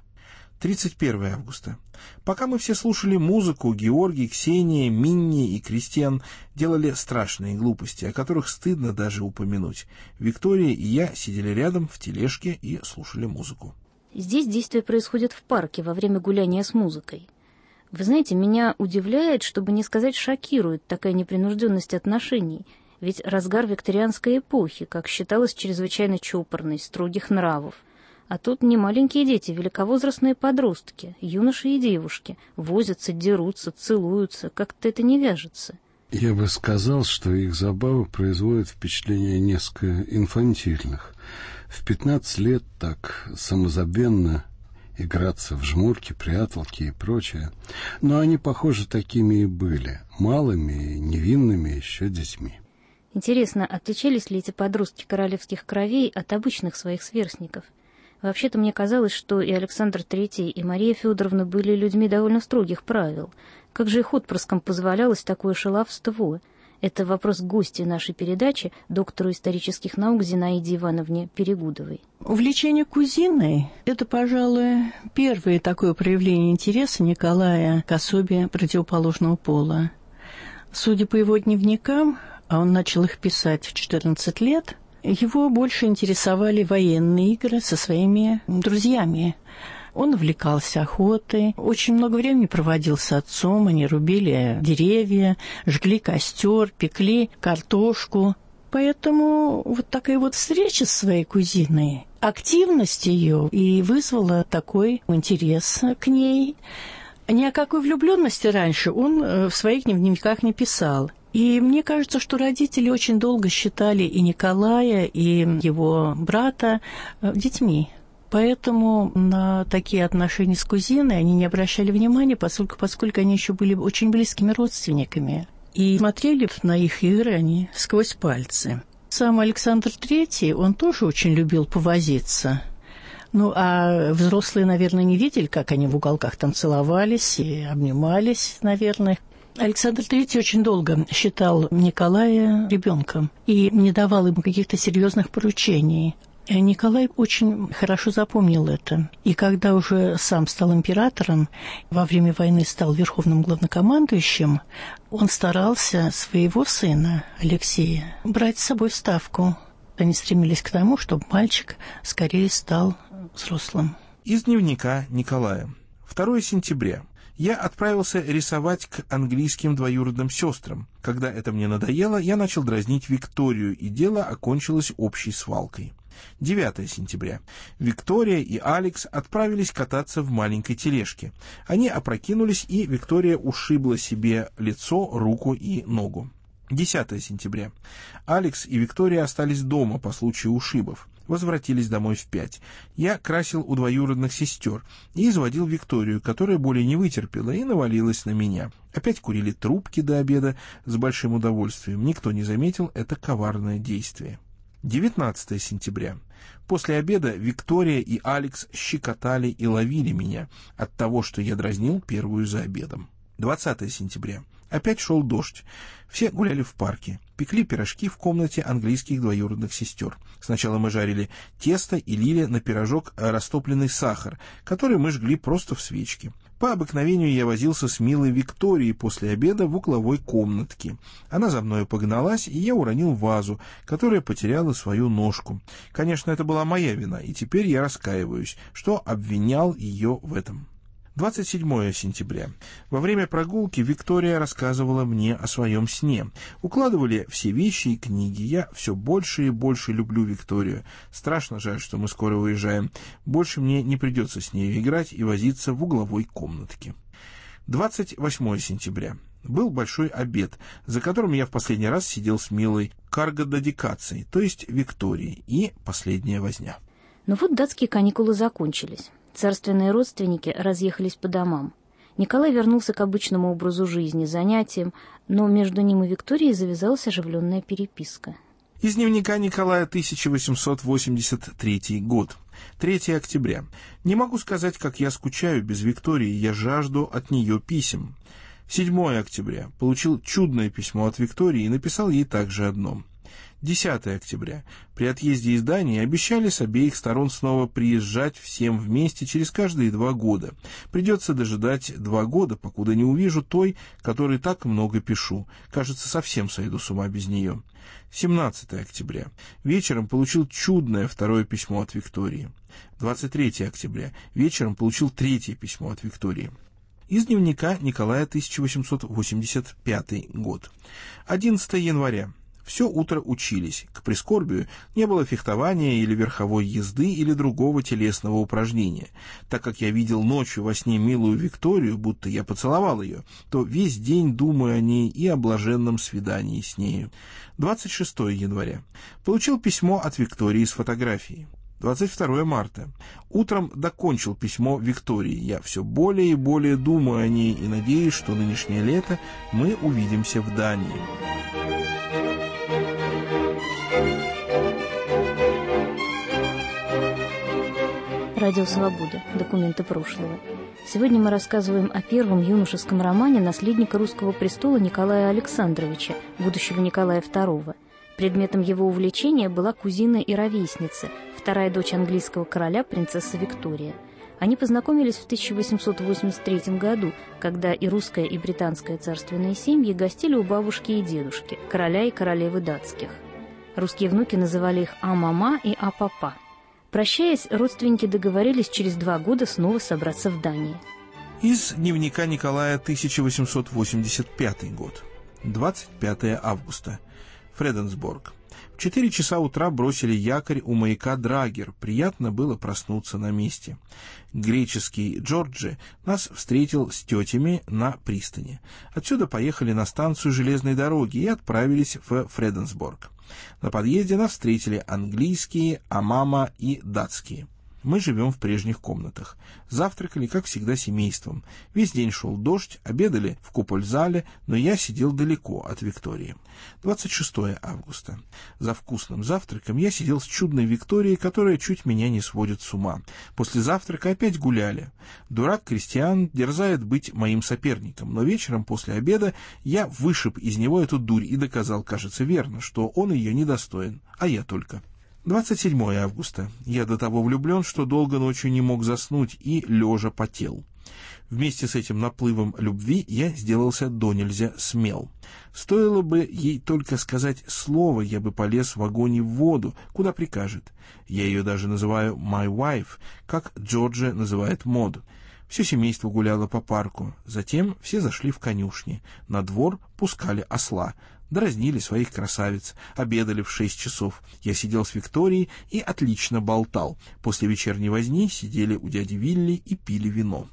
31 августа. Пока мы все слушали музыку, Георгий, Ксения, Минни и Кристиан делали страшные глупости, о которых стыдно даже упомянуть. Виктория и я сидели рядом в тележке и слушали музыку. Здесь действие происходит в парке во время гуляния с музыкой. Вы знаете, меня удивляет, чтобы не сказать шокирует, такая непринужденность отношений. Ведь разгар викторианской эпохи, как считалось, чрезвычайно чопорной, строгих нравов. А тут не маленькие дети, великовозрастные подростки, юноши и девушки, возятся, дерутся, целуются, как-то это не вяжется. Я бы сказал, что их забавы производят впечатление несколько инфантильных. В 15 лет так самозабвенно играться в жмурки, пряталки и прочее. Но они, похоже, такими и были, малыми и невинными еще детьми. Интересно, отличались ли эти подростки королевских кровей от обычных своих сверстников? Вообще-то мне казалось, что и Александр III, и Мария Федоровна были людьми довольно строгих правил. Как же их отпрыскам позволялось такое шаловство? Это вопрос к гостю нашей передачи, доктору исторических наук Зинаиде Ивановне Перегудовой. Увлечение кузиной – это, пожалуй, первое такое проявление интереса Николая к особе противоположного пола. Судя по его дневникам, а он начал их писать в 14 лет, его больше интересовали военные игры со своими друзьями. Он увлекался охотой, очень много времени проводил с отцом, они рубили деревья, жгли костер, пекли картошку. Поэтому вот такая вот встреча с своей кузиной, активность ее и вызвала такой интерес к ней. Ни о какой влюбленности раньше он в своих дневниках не писал. И мне кажется, что родители очень долго считали и Николая, и его брата детьми. Поэтому на такие отношения с кузиной они не обращали внимания, поскольку они еще были очень близкими родственниками. и смотрели на их игры они сквозь пальцы. Сам Александр III, он тоже очень любил повозиться. Ну, а взрослые, наверное, не видели, как они в уголках там целовались и обнимались, наверное. Александр III очень долго считал Николая ребенком и не давал ему каких-то серьезных поручений. Николай очень хорошо запомнил это. И когда уже сам стал императором, во время войны стал верховным главнокомандующим, он старался своего сына Алексея брать с собой в Ставку. Они стремились к тому, чтобы мальчик скорее стал взрослым. Из дневника Николая. 2 сентября. Я отправился рисовать к английским двоюродным сестрам. Когда это мне надоело, я начал дразнить Викторию, и дело окончилось общей свалкой. 9 сентября. Виктория и Алекс отправились кататься в маленькой тележке. Они опрокинулись, и Виктория ушибла себе лицо, руку и ногу. 10 сентября. Алекс и Виктория остались дома по случаю ушибов. Возвратились домой в 5. Я красил у двоюродных сестер и изводил Викторию, которая более не вытерпела и навалилась на меня. Опять курили трубки до обеда с большим удовольствием. Никто не заметил это коварное действие. 19 сентября. После обеда Виктория и Алекс щекотали и ловили меня от того, что я дразнил первую за обедом. 20 сентября. Опять шел дождь. Все гуляли в парке. Пекли пирожки в комнате английских двоюродных сестер. Сначала мы жарили тесто и лили на пирожок растопленный сахар, который мы жгли просто в свечке. По обыкновению я возился с милой Викторией после обеда в угловой комнатке. Она за мною погналась, и я уронил вазу, которая потеряла свою ножку. Конечно, это была моя вина, и теперь я раскаиваюсь, что обвинял ее в этом. 27 сентября. Во время прогулки Виктория рассказывала мне о своем сне. Укладывали все вещи и книги. Я все больше и больше люблю Викторию. Страшно жаль, что мы скоро уезжаем. Больше мне не придется с нею играть и возиться в угловой комнатке. 28 сентября. Был большой обед, за которым я в последний раз сидел с милой Каргодадикацией, то есть Викторией, и последняя возня. Но вот датские каникулы закончились. Царственные родственники разъехались по домам. Николай вернулся к обычному образу жизни, занятиям, но между ним и Викторией завязалась оживленная переписка. Из дневника Николая, 1883 год. 3 октября. Не могу сказать, как я скучаю без Виктории, я жажду от нее писем. 7 октября. Получил чудное письмо от Виктории и написал ей также одно. 10 октября. При отъезде из Дании обещали с обеих сторон снова приезжать всем вместе через каждые 2 года. Придется дожидать 2 года, покуда не увижу той, которой так много пишу. Кажется, совсем сойду с ума без нее. 17 октября. Вечером получил чудное 2 письмо от Виктории. 23 октября. Вечером получил 3 письмо от Виктории. Из дневника Николая, 1885 год. 11 января. Все утро учились. К прискорбию не было фехтования или верховой езды или другого телесного упражнения. Так как я видел ночью во сне милую Викторию, будто я поцеловал ее, то весь день думаю о ней и о блаженном свидании с нею. 26 января. Получил письмо от Виктории с фотографией. 22 марта. Утром докончил письмо Виктории. Я все более и более думаю о ней и надеюсь, что нынешнее лето мы увидимся в Дании. Радио «Свобода. Документы прошлого». Сегодня мы рассказываем о первом юношеском романе наследника русского престола Николая Александровича, будущего Николая II. Предметом его увлечения была кузина и ровесница, вторая дочь английского короля, принцесса Виктория. Они познакомились в 1883 году, когда и русская, и британская царственные семьи гостили у бабушки и дедушки, короля и королевы датских. Русские внуки называли их А-мама и А-папа. Прощаясь, родственники договорились через 2 года снова собраться в Дании. Из дневника Николая, 1885 год. 25 августа. Фреденсборг. В 4 часа утра бросили якорь у маяка Драгер. Приятно было проснуться на месте. Греческий Джорджи нас встретил с тетями на пристани. Отсюда поехали на станцию железной дороги и отправились в Фреденсборг. На подъезде нас встретили английские, амама и датские. Мы живем в прежних комнатах. Завтракали, как всегда, семейством. Весь день шел дождь, обедали в купользале, но я сидел далеко от Виктории. 26 августа. За вкусным завтраком я сидел с чудной Викторией, которая чуть меня не сводит с ума. После завтрака опять гуляли. Дурак Кристиан дерзает быть моим соперником, но вечером после обеда я вышиб из него эту дурь и доказал, кажется, верно, что он ее недостоин, а я только. 27 августа. Я до того влюблен, что долго ночью не мог заснуть и лежа потел. Вместе с этим наплывом любви я сделался донельзя смел. Стоило бы ей только сказать слово, я бы полез в огонь и в воду, куда прикажет. Я ее даже называю «my wife», как Джорджия называет Мод. Все семейство гуляло по парку. Затем все зашли в конюшни. На двор пускали осла. Дразнили своих красавиц, обедали в 6 часов. Я сидел с Викторией и отлично болтал. После вечерней возни сидели у дяди Вилли и пили вино.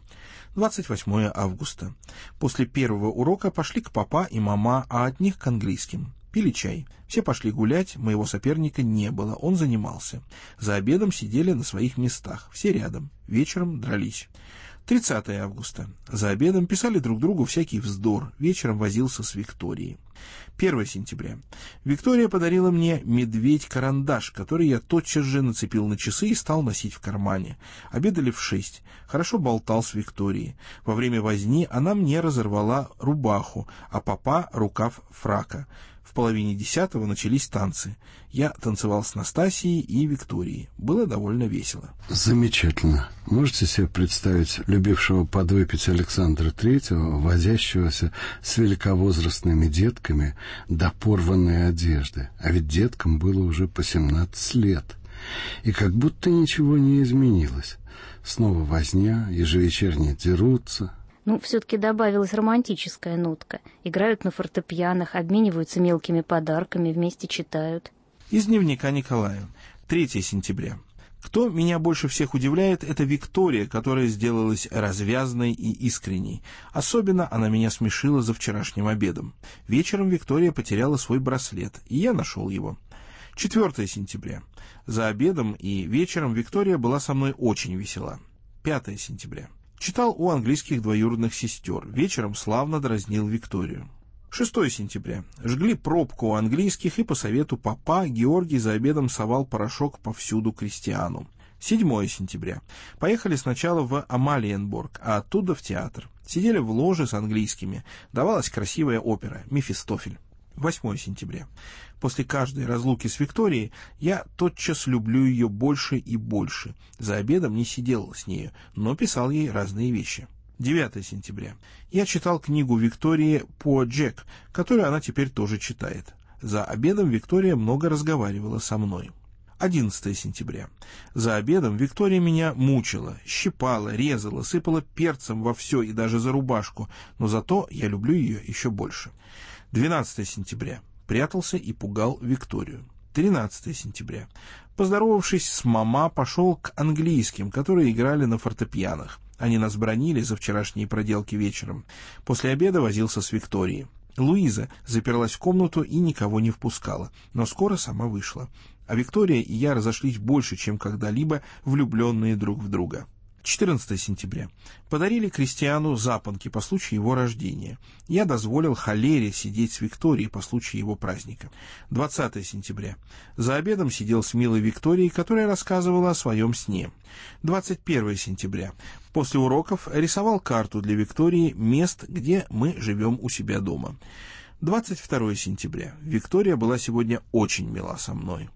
28 августа. После первого урока пошли к папа и мама, а от них к английским. Пили чай. Все пошли гулять, моего соперника не было, он занимался. За обедом сидели на своих местах, все рядом. Вечером дрались. 30 августа. За обедом писали друг другу всякий вздор, вечером возился с Викторией. 1 сентября. Виктория подарила мне медведь-карандаш, который я тотчас же нацепил на часы и стал носить в кармане. Обедали в 6. Хорошо болтал с Викторией. Во время возни она мне разорвала рубаху, а папа — рукав фрака. В половине 10 начались танцы. Я танцевал с Настасией и Викторией. Было довольно весело. Замечательно. Можете себе представить любившего подвыпить Александра III, возящегося с великовозрастными детками до порванной одежды? А ведь деткам было уже по 17 лет. И как будто ничего не изменилось. Снова возня, ежевечерне дерутся. Все-таки добавилась романтическая нотка. Играют на фортепианах, обмениваются мелкими подарками, вместе читают. Из дневника Николая. 3 сентября. Кто меня больше всех удивляет, это Виктория, которая сделалась развязной и искренней. Особенно она меня смешила за вчерашним обедом. Вечером Виктория потеряла свой браслет, и я нашел его. 4 сентября. За обедом и вечером Виктория была со мной очень весела. 5 сентября. Читал у английских двоюродных сестер. Вечером славно дразнил Викторию. 6 сентября. Жгли пробку у английских, и по совету папа Георгий за обедом совал порошок повсюду Кристиану. 7 сентября. Поехали сначала в Амалиенборг, а оттуда в театр. Сидели в ложе с английскими. Давалась красивая опера «Мефистофель». 8 сентября. После каждой разлуки с Викторией я тотчас люблю ее больше и больше. За обедом не сидел с нею, но писал ей разные вещи. 9 сентября. Я читал книгу Виктории «По Джек», которую она теперь тоже читает. За обедом Виктория много разговаривала со мной. 11 сентября. За обедом Виктория меня мучила, щипала, резала, сыпала перцем во все и даже за рубашку, но зато я люблю ее еще больше. 12 сентября. Прятался и пугал Викторию. 13 сентября. Поздоровавшись с мама, пошел к английским, которые играли на фортепианах. Они нас бранили за вчерашние проделки вечером. После обеда возился с Викторией. Луиза заперлась в комнату и никого не впускала, но скоро сама вышла. А Виктория и я разошлись больше, чем когда-либо влюбленные друг в друга. 14 сентября. Подарили Кристиану запонки по случаю его рождения. Я дозволил холере сидеть с Викторией по случаю его праздника. 20 сентября. За обедом сидел с милой Викторией, которая рассказывала о своем сне. 21 сентября. После уроков рисовал карту для Виктории мест, где мы живем у себя дома. 22 сентября. Виктория была сегодня очень мила со мной.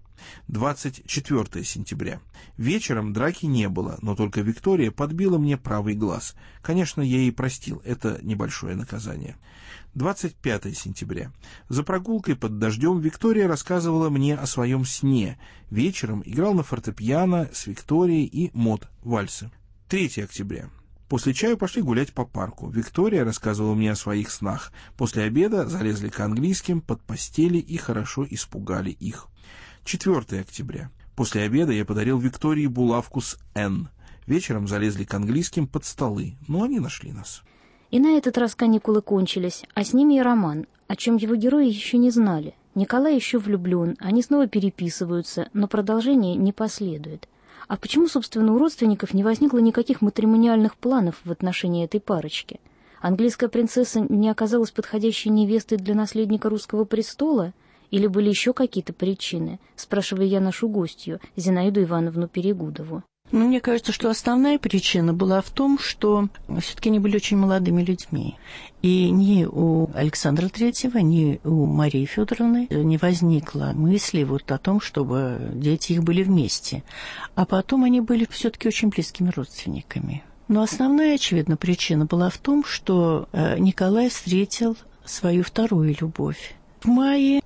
24 сентября. Вечером драки не было, но только Виктория подбила мне правый глаз. Конечно, я ей простил, это небольшое наказание. 25 сентября. За прогулкой под дождем Виктория рассказывала мне о своем сне. Вечером играл на фортепиано с Викторией и Мод вальсы. 3 октября. После чаю пошли гулять по парку. Виктория рассказывала мне о своих снах. После обеда залезли к английским под постели и хорошо испугали их. 4 октября. После обеда я подарил Виктории булавку с «Н». Вечером залезли к английским под столы, но они нашли нас. И на этот раз каникулы кончились, а с ними и роман, о чем его герои еще не знали. Николай еще влюблен, они снова переписываются, но продолжение не последует. А почему, собственно, у родственников не возникло никаких матримониальных планов в отношении этой парочки? Английская принцесса не оказалась подходящей невестой для наследника русского престола? Или были еще какие-то причины? Спрашиваю я нашу гостью, Зинаиду Ивановну Перегудову. Мне кажется, что основная причина была в том, что все-таки они были очень молодыми людьми. И ни у Александра III, ни у Марии Федоровны не возникло мысли вот о том, чтобы дети их были вместе. А потом они были все-таки очень близкими родственниками. Но основная, очевидно, причина была в том, что Николай встретил свою вторую любовь. В мае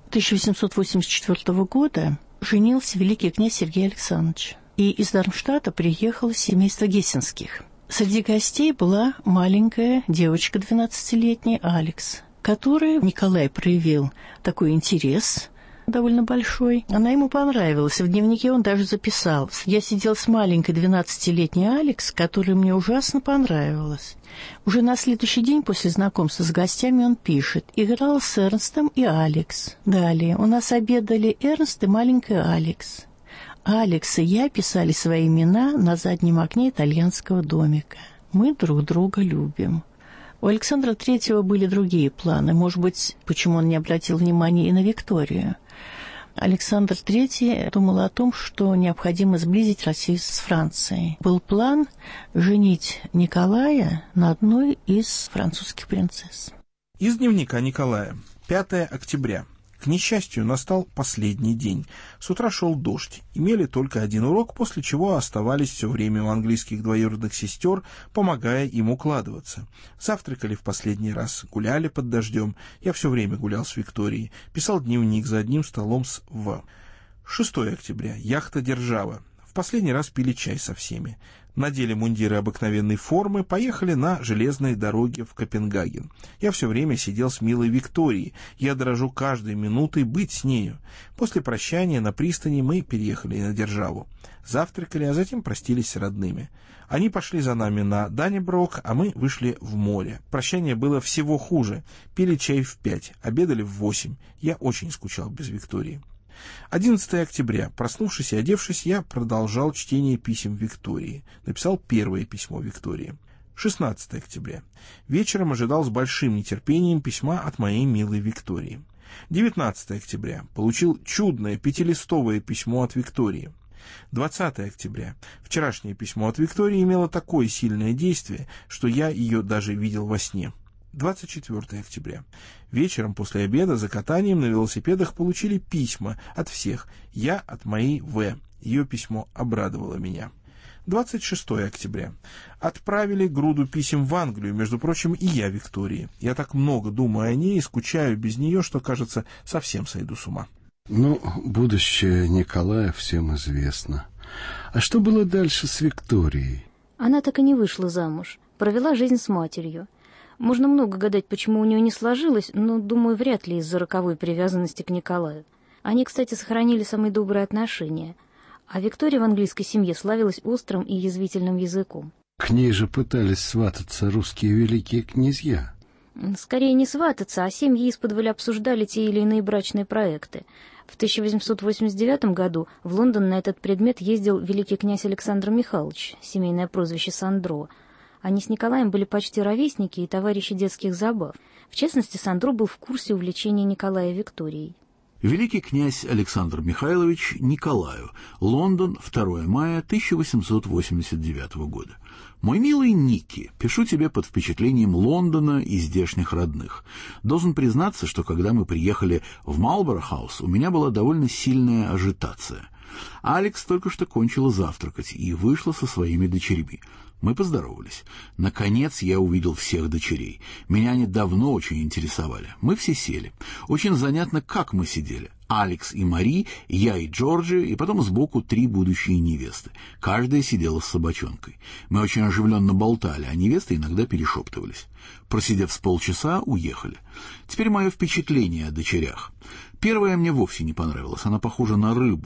1884 года женился великий князь Сергей Александрович. И из Дармштадта приехало семейство Гессенских. Среди гостей была маленькая девочка 12-летняя Алекс, которой Николай проявил такой интерес довольно большой. Она ему понравилась. В дневнике он даже записал: «Я сидел с маленькой 12-летней Алекс, которая мне ужасно понравилась». Уже на следующий день после знакомства с гостями он пишет: «Играл с Эрнстом и Алекс». Далее: «У нас обедали Эрнст и маленькая Алекс. Алекс и я писали свои имена на заднем окне итальянского домика. Мы друг друга любим». У Александра III были другие планы. Может быть, почему он не обратил внимания и на Викторию. Александр III думал о том, что необходимо сблизить Россию с Францией. Был план женить Николая на одной из французских принцесс. Из дневника Николая. 5 октября. К несчастью, настал последний день. С утра шел дождь. Имели только один урок, после чего оставались все время у английских двоюродных сестер, помогая им укладываться. Завтракали в последний раз, гуляли под дождем. Я все время гулял с Викторией. Писал дневник за одним столом с В. 6 октября. Яхта «Держава». В последний раз пили чай со всеми. Надели мундиры обыкновенной формы, поехали на железной дороге в Копенгаген. Я все время сидел с милой Викторией. Я дорожу каждой минутой быть с нею. После прощания на пристани мы переехали на Державу. Завтракали, а затем простились с родными. Они пошли за нами на Даннеброг, а мы вышли в море. Прощание было всего хуже. Пили чай в 5, обедали в 8. Я очень скучал без Виктории. 11 октября. Проснувшись и одевшись, я продолжал чтение писем Виктории. Написал первое письмо Виктории. 16 октября. Вечером ожидал с большим нетерпением письма от моей милой Виктории. 19 октября. Получил чудное 5-листовое письмо от Виктории. 20 октября. Вчерашнее письмо от Виктории имело такое сильное действие, что я ее даже видел во сне. 24 октября. Вечером после обеда за катанием на велосипедах получили письма от всех. Я от моей В. Ее письмо обрадовало меня. 26 октября. Отправили груду писем в Англию, между прочим, и я Виктории. Я так много думаю о ней и скучаю без нее, что, кажется, совсем сойду с ума. Ну, будущее Николая всем известно. А что было дальше с Викторией? Она так и не вышла замуж. Провела жизнь с матерью. Можно много гадать, почему у нее не сложилось, но, думаю, вряд ли из-за роковой привязанности к Николаю. Они, кстати, сохранили самые добрые отношения. А Виктория в английской семье славилась острым и язвительным языком. К ней же пытались свататься русские великие князья. Скорее не свататься, а семьи исподволь обсуждали те или иные брачные проекты. В 1889 году в Лондон на этот предмет ездил великий князь Александр Михайлович, семейное прозвище Сандро. Они с Николаем были почти ровесники и товарищи детских забав. В частности, Сандро был в курсе увлечения Николая Викторией. Великий князь Александр Михайлович Николаю. Лондон, 2 мая 1889 года. Мой милый Ники, пишу тебе под впечатлением Лондона и здешних родных. Должен признаться, что когда мы приехали в Марлборо-хаус, у меня была довольно сильная ажитация. Алекс только что кончила завтракать и вышла со своими дочерьми. Мы поздоровались. Наконец я увидел всех дочерей. Меня они давно очень интересовали. Мы все сели. Очень занятно, как мы сидели. Алекс и Мари, я и Джорджи, и потом сбоку 3 будущие невесты. Каждая сидела с собачонкой. Мы очень оживленно болтали, а невесты иногда перешептывались. Просидев с полчаса, уехали. Теперь мое впечатление о дочерях. Первая мне вовсе не понравилась. Она похожа на рыбу.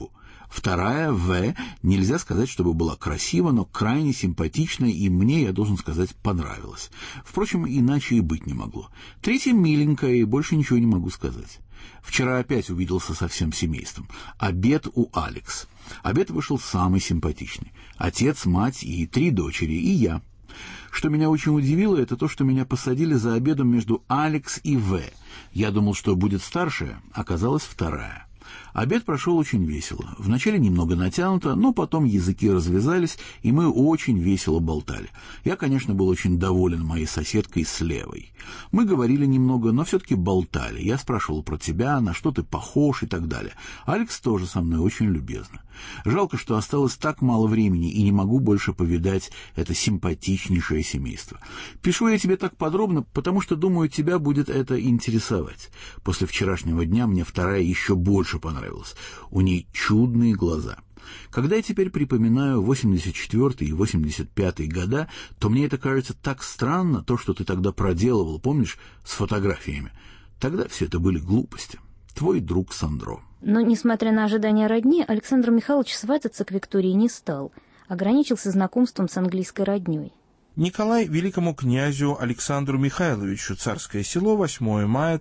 Вторая, В, нельзя сказать, чтобы была красива, но крайне симпатична, и мне, я должен сказать, понравилась. Впрочем, иначе и быть не могло. Третья миленькая, и больше ничего не могу сказать. Вчера опять увиделся со всем семейством. Обед у Алекс. Обед вышел самый симпатичный. Отец, мать и 3 дочери, и я. Что меня очень удивило, это то, что меня посадили за обедом между Алекс и В. Я думал, что будет старшая, оказалась вторая. Обед прошел очень весело. Вначале немного натянуто, но потом языки развязались, и мы очень весело болтали. Я, конечно, был очень доволен моей соседкой с левой. Мы говорили немного, но все-таки болтали. Я спрашивал про тебя, на что ты похож и так далее. Алекс тоже со мной очень любезно. Жалко, что осталось так мало времени, и не могу больше повидать это симпатичнейшее семейство. Пишу я тебе так подробно, потому что, думаю, тебя будет это интересовать. После вчерашнего дня мне вторая еще больше понравилась. У ней чудные глаза. Когда я теперь припоминаю 84-й и 85-й года, то мне это кажется так странно, то, что ты тогда проделывал, помнишь, с фотографиями. Тогда все это были глупости. Твой друг Сандро. Но, несмотря на ожидания родни, Александр Михайлович свататься к Виктории не стал, ограничился знакомством с английской родней. Николай великому князю Александру Михайловичу, Царское Село, 8 мая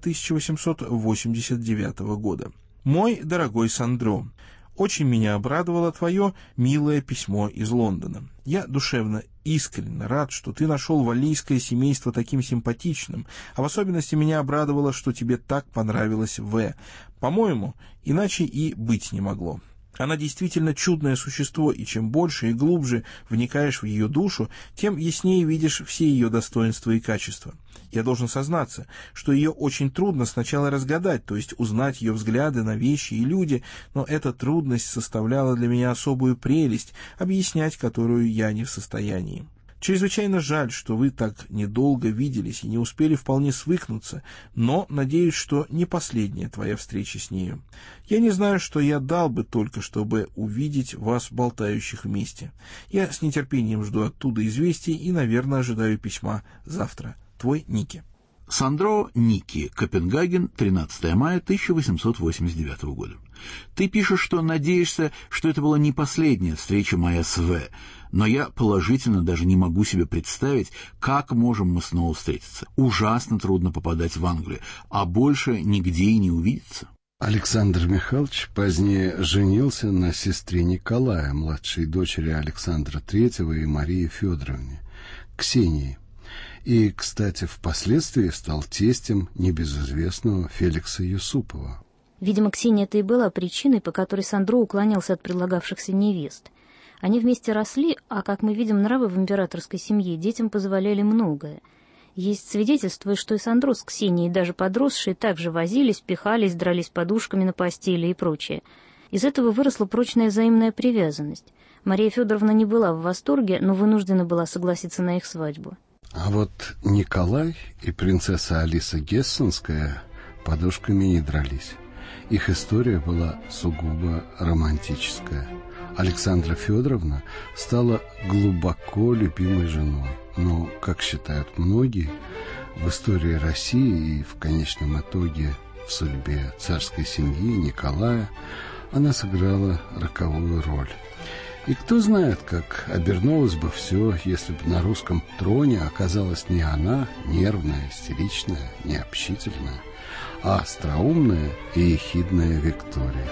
1889 года. Мой дорогой Сандро, очень меня обрадовало твое милое письмо из Лондона. Я душевно, искренне рад, что ты нашел валлийское семейство таким симпатичным, а в особенности меня обрадовало, что тебе так понравилась В. По-моему, иначе и быть не могло. Она действительно чудное существо, и чем больше и глубже вникаешь в ее душу, тем яснее видишь все ее достоинства и качества. Я должен сознаться, что ее очень трудно сначала разгадать, то есть узнать ее взгляды на вещи и люди, но эта трудность составляла для меня особую прелесть, объяснять которую я не в состоянии. Чрезвычайно жаль, что вы так недолго виделись и не успели вполне свыкнуться, но надеюсь, что не последняя твоя встреча с нею. Я не знаю, что я дал бы только, чтобы увидеть вас болтающих вместе. Я с нетерпением жду оттуда известий и, наверное, ожидаю письма завтра. Твой Ники. Сандро Ники, Копенгаген, 13 мая 1889 года. Ты пишешь, что надеешься, что это была не последняя встреча моя с В., но я положительно даже не могу себе представить, как можем мы снова встретиться. Ужасно трудно попадать в Англию, а больше нигде и не увидеться. Александр Михайлович позднее женился на сестре Николая, младшей дочери Александра III и Марии Федоровне, Ксении. И, кстати, впоследствии стал тестем небезызвестного Феликса Юсупова. Видимо, Ксения это и была причиной, по которой Сандро уклонялся от предлагавшихся невест. Они вместе росли, а, как мы видим, нравы в императорской семье детям позволяли многое. Есть свидетельства, что и Сандро с Ксенией, даже подросшие, также возились, пихались, дрались подушками на постели и прочее. Из этого выросла прочная взаимная привязанность. Мария Федоровна не была в восторге, но вынуждена была согласиться на их свадьбу. А вот Николай и принцесса Алиса Гессенская подушками не дрались. Их история была сугубо романтическая. Александра Федоровна стала глубоко любимой женой, но, как считают многие, в истории России и в конечном итоге в судьбе царской семьи Николая она сыграла роковую роль. И кто знает, как обернулось бы все, если бы на русском троне оказалась не она, нервная, истеричная, необщительная, а остроумная и ехидная Виктория.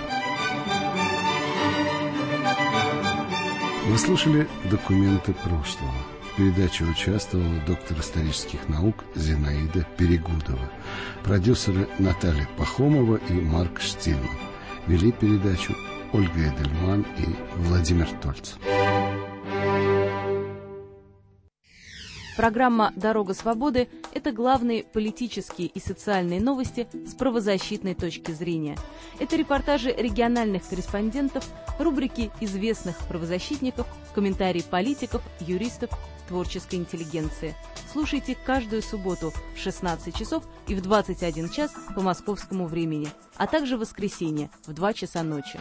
Вы слушали «Документы прошлого». В передаче участвовала доктор исторических наук Зинаида Перегудова, продюсеры Наталья Пахомова и Марк Штильман. Вели передачу Ольга Эдельман и Владимир Тольц. Программа «Дорога свободы» — это главные политические и социальные новости с правозащитной точки зрения. Это репортажи региональных корреспондентов, рубрики известных правозащитников, комментарии политиков, юристов, творческой интеллигенции. Слушайте каждую субботу в 16 часов и в 21 час по московскому времени, а также в воскресенье в 2 часа ночи.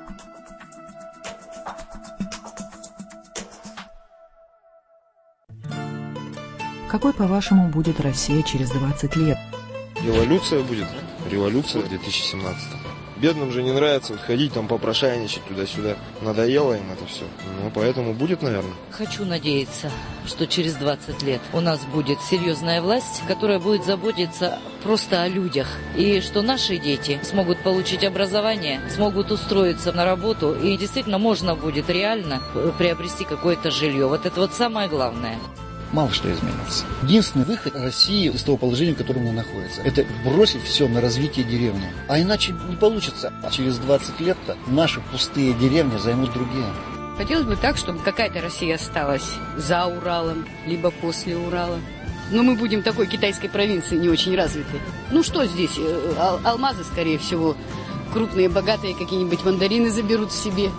Какой, по-вашему, будет Россия через 20 лет? Революция будет. Революция 2017. Бедным же не нравится вот ходить там попрошайничать туда-сюда. Надоело им это все. Ну, поэтому будет, наверное. Хочу надеяться, что через 20 лет у нас будет серьезная власть, которая будет заботиться просто о людях. И что наши дети смогут получить образование, смогут устроиться на работу, и действительно можно будет реально приобрести какое-то жилье. Вот это вот самое главное. Мало что изменится. Единственный выход России из того положения, в котором она находится, это бросить все на развитие деревни. А иначе не получится. Через 20 лет-то наши пустые деревни займут другие. Хотелось бы так, чтобы какая-то Россия осталась за Уралом, либо после Урала. Но мы будем такой китайской провинции не очень развитой. Ну что здесь? Алмазы, скорее всего. Крупные, богатые какие-нибудь мандарины заберут себе.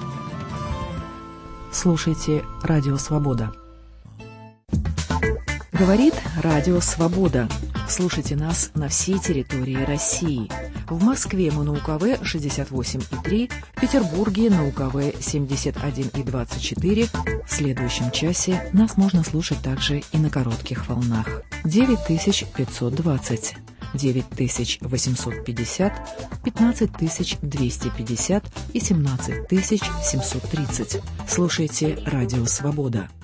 Слушайте «Радио Свобода». Говорит Радио Свобода. Слушайте нас на всей территории России. В Москве мы на УКВ 68,3, в Петербурге на УКВ 71,24. В следующем часе нас можно слушать также и на коротких волнах. 9520, 9850, 15250 и 17730. Слушайте Радио Свобода.